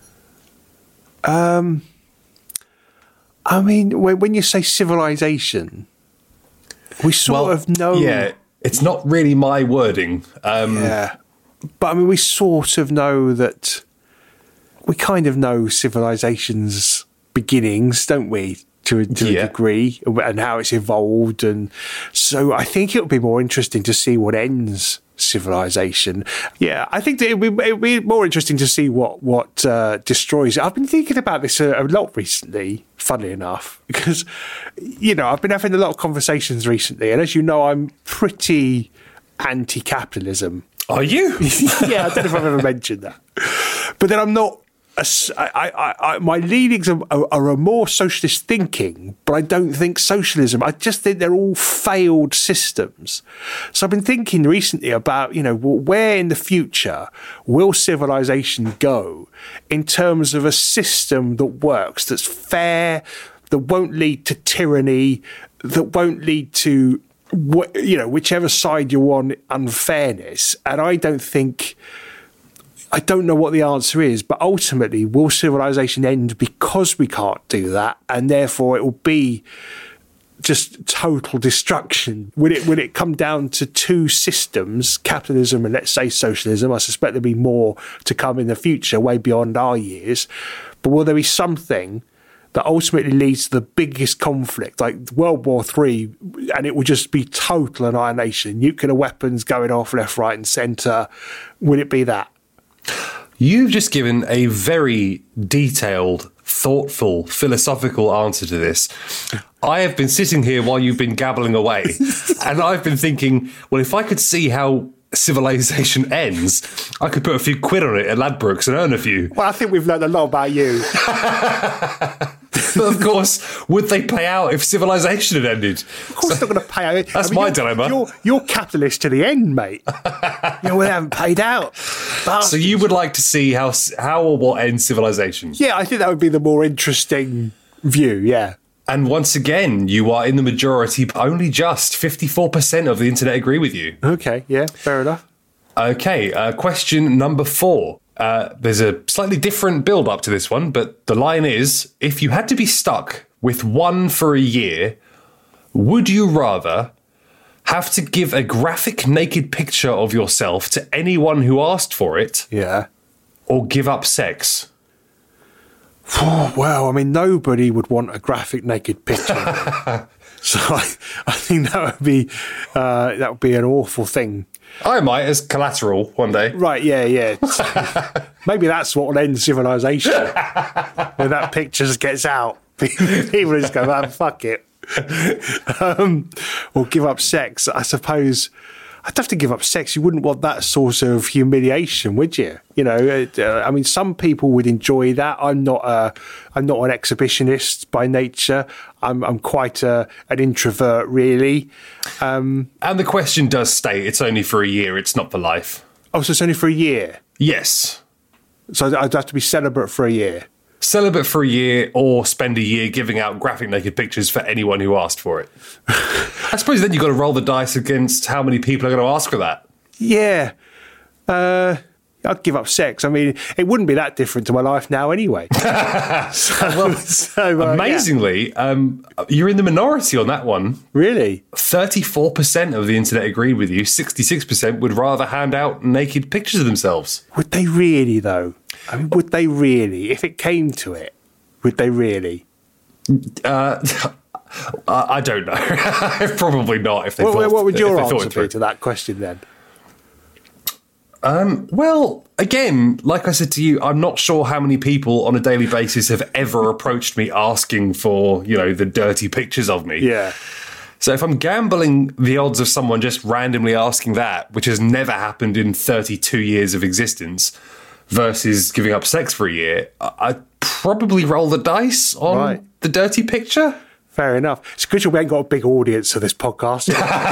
Um, I mean, when, when you say civilization... We sort well, of know... Yeah, it's not really my wording. Um, yeah. But, I mean, we sort of know that... We kind of know civilization's beginnings, don't we? To, to yeah. a degree, and how it's evolved. And so I think it would be more interesting to see what ends civilization. Yeah, I think that it would be, it would be more interesting to see what, what uh, destroys it. I've been thinking about this a, a lot recently, funnily enough, because, you know, I've been having a lot of conversations recently, and as you know, I'm pretty anti-capitalism. Are you? Yeah, I don't know if I've ever mentioned that. But then I'm not... I, I, I, my leanings are, are, are a more socialist thinking, but I don't think socialism. I just think they're all failed systems. So I've been thinking recently about, you know, where in the future will civilization go in terms of a system that works, that's fair, that won't lead to tyranny, that won't lead to, you know, whichever side you're on, unfairness. And I don't think... I don't know what the answer is, but ultimately, will civilization end because we can't do that? And therefore, it will be just total destruction? Would it would it come down to two systems, capitalism and let's say socialism? I suspect there'll be more to come in the future, way beyond our years. But will there be something that ultimately leads to the biggest conflict, like World War Three, and it would just be total annihilation, nuclear weapons going off left, right, and centre? Would it be that? You've just given a very detailed, thoughtful, philosophical answer to this. I have been sitting here while you've been gabbling away, and I've been thinking, well, if I could see how civilization ends, I could put a few quid on it at Ladbrokes and earn a few. Well, I think we've learned a lot about you. But of course, would they pay out if civilization had ended? Of course, so, they're going to pay out. That's I mean, my you're, dilemma. You're, you're capitalist to the end, mate. You know, we haven't paid out. But, so you would like to see how how or what ends civilization? Yeah, I think that would be the more interesting view. Yeah. And once again, you are in the majority. Only just fifty-four percent of the internet agree with you. Okay, yeah, fair enough. Okay, uh, question number four. Uh, there's a slightly different build-up to this one, but the line is, if you had to be stuck with one for a year, would you rather have to give a graphic naked picture of yourself to anyone who asked for it, yeah, or give up sex? Well, I mean, nobody would want a graphic naked picture. So I, I think that would be uh, that would be an awful thing. I might, as collateral one day. Right, yeah, yeah. So maybe that's what will end civilization. When that picture just gets out. People just go, man, fuck it. Um, or give up sex. I suppose I'd have to give up sex. You wouldn't want that sort of humiliation, would you? You know, uh, I mean, some people would enjoy that. I'm not a, I'm not an exhibitionist by nature. I'm, I'm quite a, an introvert, really. Um, and the question does state it's only for a year. It's not for life. Oh, so it's only for a year? Yes. So I'd have to be celibate for a year? Celibate for a year, or spend a year giving out graphic naked pictures for anyone who asked for it. I suppose then you've got to roll the dice against how many people are going to ask for that. Yeah. Uh, I'd give up sex. I mean, it wouldn't be that different to my life now anyway. so, well, so, uh, amazingly, yeah. um, you're in the minority on that one. Really? thirty-four percent of the internet agreed with you. sixty-six percent would rather hand out naked pictures of themselves. Would they really, though? I mean, would they really? If it came to it, would they really? Uh, I don't know. Probably not. If they what, thought, what would your answer be to that question then? Um, well, again, like I said to you, I'm not sure how many people on a daily basis have ever approached me asking for, you know, the dirty pictures of me. Yeah. So if I'm gambling the odds of someone just randomly asking that, which has never happened in thirty-two years of existence, versus giving up sex for a year, I'd probably roll the dice on right. the dirty picture. Fair enough. It's good we ain't got a big audience for this podcast.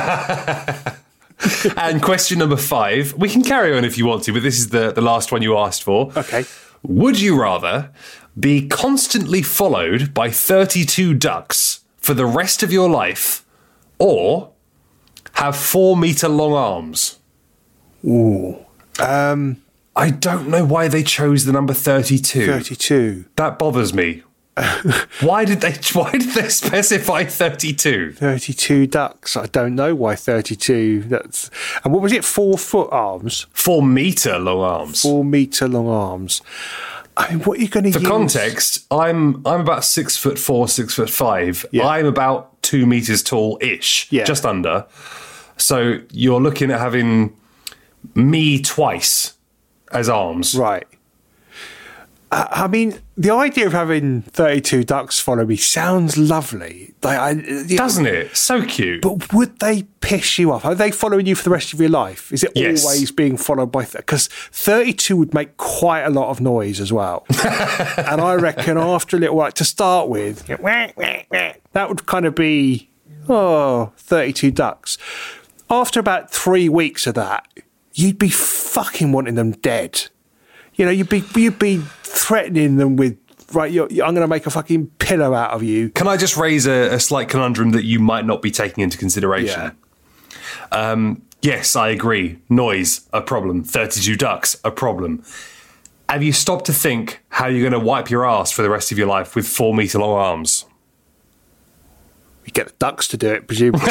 And question number five, we can carry on if you want to, but this is the, the last one you asked for. Okay. Would you rather be constantly followed by thirty-two ducks for the rest of your life, or have four metre long arms? Ooh. Um... I don't know why they chose the number thirty-two. thirty-two. That bothers me. Why did they why did they specify thirty-two? thirty-two ducks. I don't know why thirty-two. That's and what was it? Four foot arms? Four metre long arms. Four metre long arms. I mean, what are you going to use? For context, I'm I'm about six foot four, six foot five. Yeah. I'm about two metres tall ish. Yeah. Just under. So you're looking at having me twice as arms. Right. Uh, I mean, the idea of having thirty-two ducks follow me sounds lovely. Like, I, Doesn't know, it? So cute. But would they piss you off? Are they following you for the rest of your life? Is it yes. always being followed by... Because th- thirty-two would make quite a lot of noise as well. And I reckon after a little while, to start with, that would kind of be, oh, thirty-two ducks. After about three weeks of that, you'd be fucking wanting them dead. You know, you'd be you'd be threatening them with, right, you're, I'm going to make a fucking pillow out of you. Can I just raise a, a slight conundrum that you might not be taking into consideration? Yeah. Um, yes, I agree. Noise, a problem. thirty-two ducks, a problem. Have you stopped to think how you're going to wipe your ass for the rest of your life with four metre long arms? You get the ducks to do it, presumably.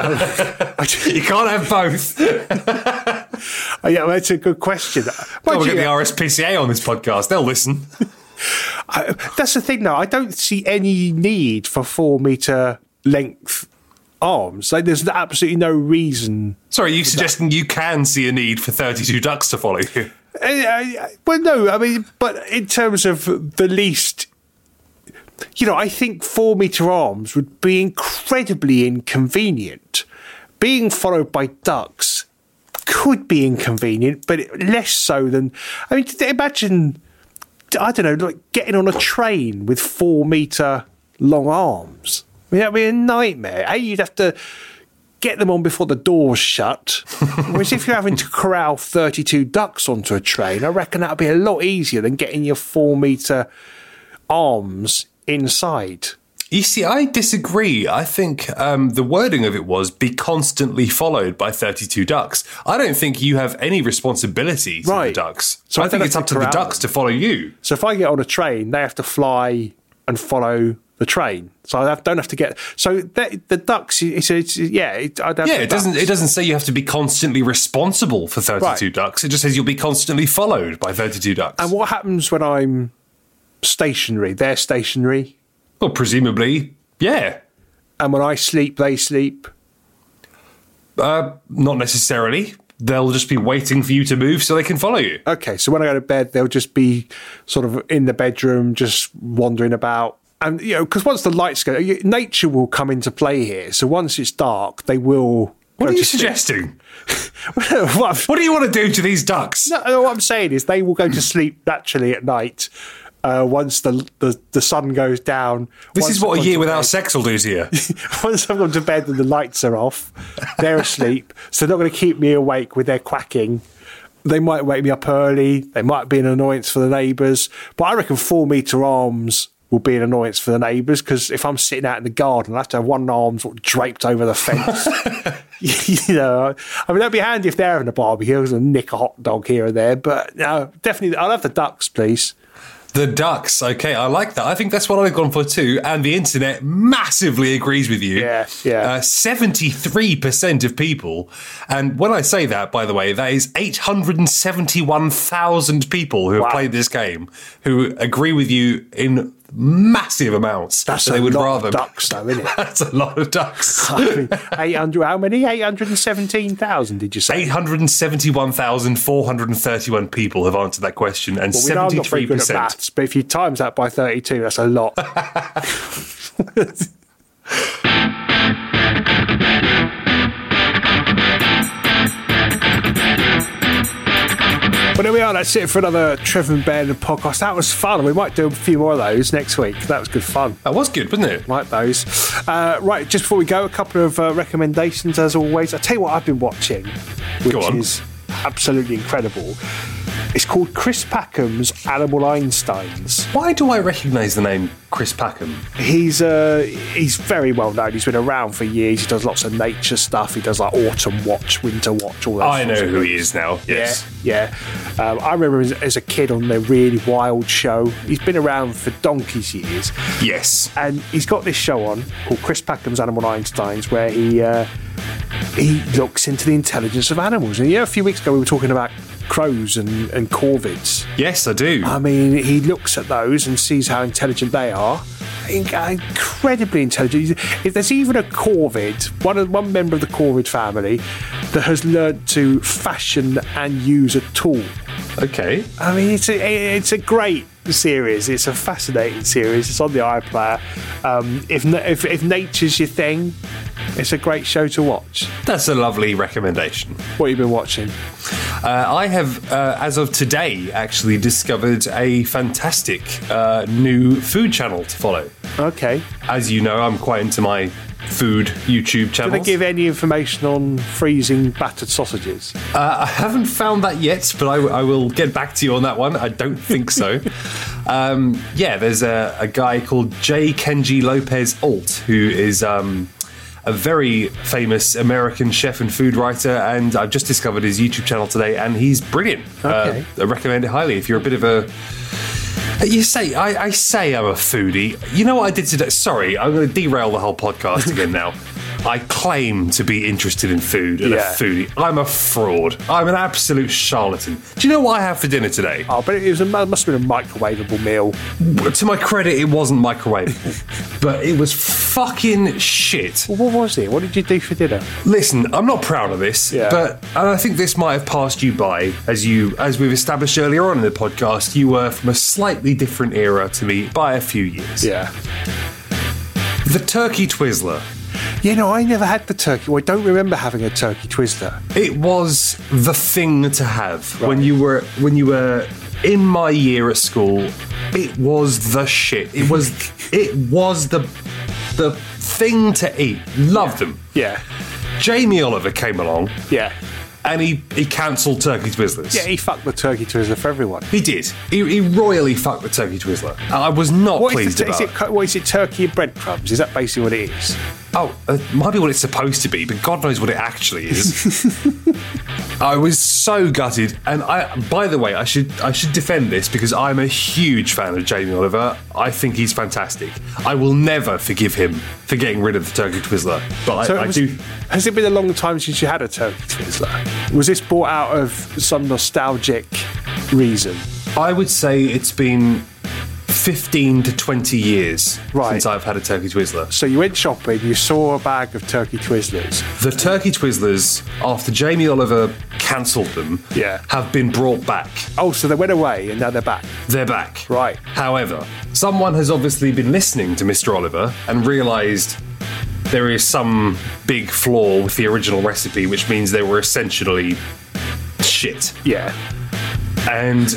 You can't have both. Oh, yeah, well, that's a good question. We'll get the R S P C A on this podcast. They'll listen. I, that's the thing, though. I don't see any need for four metre length arms. Like, there's absolutely no reason. Sorry, you suggesting you can see a need for thirty-two ducks to follow you? Uh, uh, well, no, I mean, but in terms of the least, you know, I think four metre arms would be incredibly inconvenient. Being followed by ducks could be inconvenient, but less so than, I mean, imagine, I don't know, like getting on a train with four metre long arms. I mean, that'd be a nightmare. A, you'd have to get them on before the doors shut. Whereas if you're having to corral thirty-two ducks onto a train, I reckon that'd be a lot easier than getting your four metre arms inside. You see, I disagree. I think um, the wording of it was be constantly followed by thirty-two ducks. I don't think you have any responsibility to Right. the ducks. So I I think don't it's have up to to the corral ducks them. to follow you. So if I get on a train, they have to fly and follow the train. So I have, don't have to get. So the, the ducks, it's, it's yeah. It, I'd have Yeah, the it doesn't. ducks. It doesn't say you have to be constantly responsible for thirty-two Right. ducks. It just says you'll be constantly followed by thirty-two ducks. And what happens when I'm stationary? They're stationary, Well, presumably, yeah. and when I sleep, they sleep. Uh, not necessarily. They'll just be waiting for you to move so they can follow you. Okay, so when I go to bed, they'll just be sort of in the bedroom, just wandering about. And, you know, because once the lights go, nature will come into play here. So once it's dark, they will. What go are you to sleep. suggesting? what, I'm, What do you want to do to these ducks? no, what I'm saying is they will go to sleep naturally at night uh, once the, the the sun goes down. This Once is what I've a gone year to without bed- sex will do to you. Once I've gone to bed and the lights are off, they're asleep, so they're not going to keep me awake with their quacking. They might wake me up early. They might be an annoyance for the neighbours. But I reckon four metre arms will be an annoyance for the neighbours, because if I'm sitting out in the garden, I have to have one arm sort of draped over the fence. You know, I mean, that'd be handy if they're having a barbecue, because I'll nick a hot dog here and there. But no, definitely, I'll have the ducks, please. The ducks. Okay, I like that. I think that's what I've gone for too. And the internet massively agrees with you. Yeah, yeah. Uh, seventy-three percent of people. And when I say that, by the way, that is eight hundred seventy-one thousand people who have Wow. played this game who agree with you in massive amounts. That's so a they would lot rather. of ducks, though, isn't it? That's a lot of ducks. I mean, eight hundred, how many? eight hundred seventeen thousand, did you say? eight hundred seventy-one thousand four hundred thirty-one people have answered that question, and Well, we know I'm not very seventy-three good at percent. maths, but if you times that by thirty-two, that's a lot. Well, there we are. That's it for another Trevor and Ben podcast. That was fun. We might do a few more of those next week. That was good fun. That was good, wasn't it? Like those. Uh, right, just before we go, a couple of uh, recommendations as always. I'll tell you what I've been watching, which Go on. is absolutely incredible. It's called Chris Packham's Animal Einsteins. Why do I recognise the name Chris Packham? He's uh, he's very well known. He's been around for years. He does lots of nature stuff. He does like Autumn Watch, Winter Watch, all that. I sorts know of who things. he is now. Yes. Yeah, yeah. Um, I remember as, as a kid on the Really Wild show. He's been around for donkey's years. Yes. And he's got this show on called Chris Packham's Animal Einsteins, where he uh, he looks into the intelligence of animals. And yeah, a few weeks ago we were talking about crows and, and corvids. Yes, I do. I mean, he looks at those and sees how intelligent they are. In- Incredibly intelligent. If there's even a corvid, one of, one member of the corvid family, that has learnt to fashion and use a tool. Okay. I mean, it's a it's a great series. It's a fascinating series. It's on the iPlayer. Um, if, na- if if nature's your thing, it's a great show to watch. That's a lovely recommendation. What have you been watching? Uh, I have, uh, as of today, actually discovered a fantastic uh, new food channel to follow. Okay. As you know, I'm quite into my food YouTube Did channels. they give any information on freezing battered sausages? Uh, I haven't found that yet, but I, w- I will get back to you on that one. I don't think so. um, yeah, there's a, a guy called J. Kenji Lopez Alt, who is um, a very famous American chef and food writer, and I've just discovered his YouTube channel today, and he's brilliant. Okay. Uh, I recommend it highly if you're a bit of a You say, I, I say I'm a foodie. You know what I did today? Sorry, I'm going to derail the whole podcast again now. I claim to be interested in food and Yeah. a foodie. I'm a fraud. I'm an absolute charlatan. Do you know what I have for dinner today? Oh, but it was a, must have been a microwavable meal. To my credit, it wasn't microwavable, but it was fucking shit. Well, what was it? What did you do for dinner? Listen, I'm not proud of this, Yeah. but and I think this might have passed you by, as you, as we've established earlier on in the podcast. You were from a slightly different era to me by a few years. Yeah. The turkey Twizzler. You know, I never had the turkey. Well, I don't remember having a turkey Twizzler. It was the thing to have Right. when you were when you were in my year at school. It was the shit. It was it was the the thing to eat. Loved them. Yeah. Jamie Oliver came along Yeah. and he, he cancelled Turkey Twizzlers. Yeah, he fucked the turkey Twizzler for everyone. He did. He, he royally fucked the Turkey Twizzler. I was not What is, pleased the, about is it? it. What is it? Turkey and breadcrumbs? Is that basically what it is? Oh, it might be what it's supposed to be, but God knows what it actually is. I was so gutted, and I. By the way, I should I should defend this because I'm a huge fan of Jamie Oliver. I think he's fantastic. I will never forgive him for getting rid of the Turkey Twizzler, but So I, I was- do. Has it been a long time since you had a turkey Twizzler? Was this brought out of some nostalgic reason? I would say it's been fifteen to twenty years Right. since I've had a Turkey Twizzler. So you went shopping, you saw a bag of turkey Twizzlers. The Turkey Twizzlers, after Jamie Oliver cancelled them, Yeah. have been brought back. Oh, so they went away and now they're back. They're back. Right. However, someone has obviously been listening to Mister Oliver and realised there is some big flaw with the original recipe, which means they were essentially shit. Yeah. And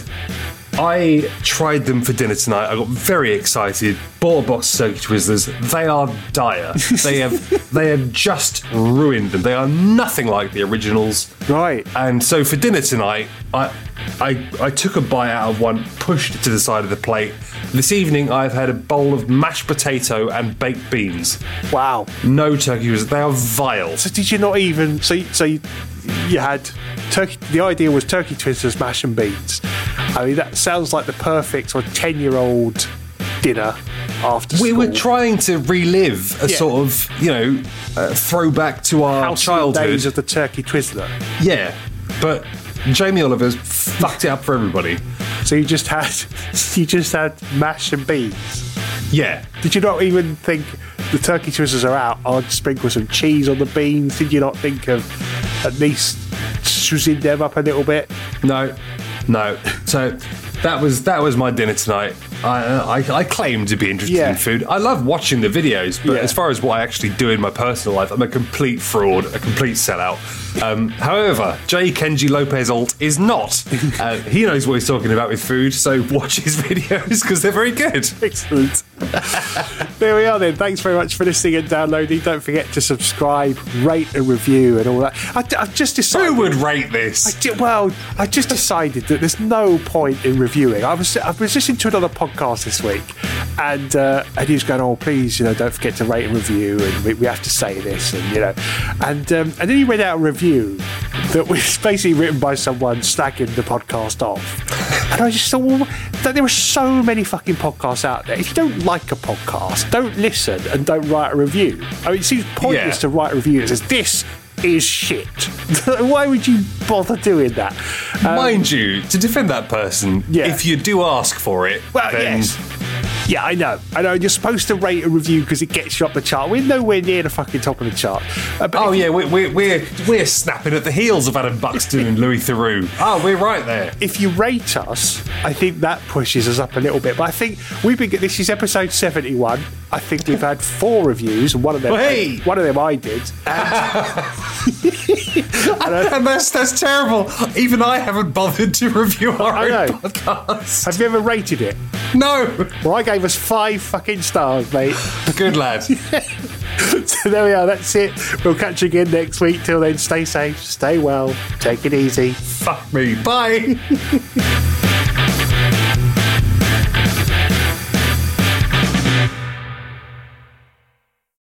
I tried them for dinner tonight. I got very excited. Bought a box of Turkey Twizzlers. They are dire. They have they have just ruined them. They are nothing like the originals. Right. And so for dinner tonight, I I I took a bite out of one, pushed it to the side of the plate. This evening, I've had a bowl of mashed potato and baked beans. Wow. No turkey Twizzlers. They are vile. So did you not even? So you- so you, you had turkey. The idea was turkey Twizzlers, mash and beans. I mean, that sounds like the perfect sort of ten-year-old dinner after We school. were trying to relive a Yeah. sort of, you know, uh, throwback to our House childhood. days of the turkey Twizzler. Yeah, but Jamie Oliver's fucked it up for everybody. So you just had you just had mash and beans. Yeah. Did you not even think the turkey Twizzlers are out? I'd sprinkle some cheese on the beans. Did you not think of at least shuzzing them up a little bit? No, no. So that was that was my dinner tonight. I I, I claim to be interested Yeah. in food. I love watching the videos, but Yeah. as far as what I actually do in my personal life, I'm a complete fraud, a complete sellout. Um, however, J. Kenji Lopez Alt is not. Uh, he knows what he's talking about with food, so watch his videos because they're very good. Excellent. There we are then. Thanks very much for listening and downloading. Don't forget to subscribe, rate and review and all that. I, I've just decided... Who would rate this? I di- well, I just decided that there's no point in reviewing. I was I was listening to another podcast this week, and uh, and he was going, "Oh, please, you know, don't forget to rate and review, and we, we have to say this, and you know," and um, and then he read out a review that was basically written by someone slagging the podcast off, and I just thought, well, that there are so many fucking podcasts out there. If you don't like a podcast, don't listen and don't write a review. I mean, it seems pointless Yeah. to write a review that says this is shit. Why would you bother doing that? Um, Mind you, to defend that person, Yeah. if you do ask for it, well, then yes. Yeah, I know. I know. You're supposed to rate a review because it gets you up the chart. We're nowhere near the fucking top of the chart. Uh, but Oh if, yeah, we're, we're we're we're snapping at the heels of Adam Buxton and Louis Theroux. Oh, we're right there. if you rate us, I think that pushes us up a little bit. But I think we've been. This is episode seventy-one. I think we've had four reviews, and one of them, Hey! one of them I did. And, And that's that's terrible. Even I haven't bothered to review our I own know. podcast. have you ever rated it? No. Well, I gave us five fucking stars, mate. Good lad. So there we are. That's it. We'll catch you again next week. Till then, stay safe, stay well, take it easy. Fuck me. Bye.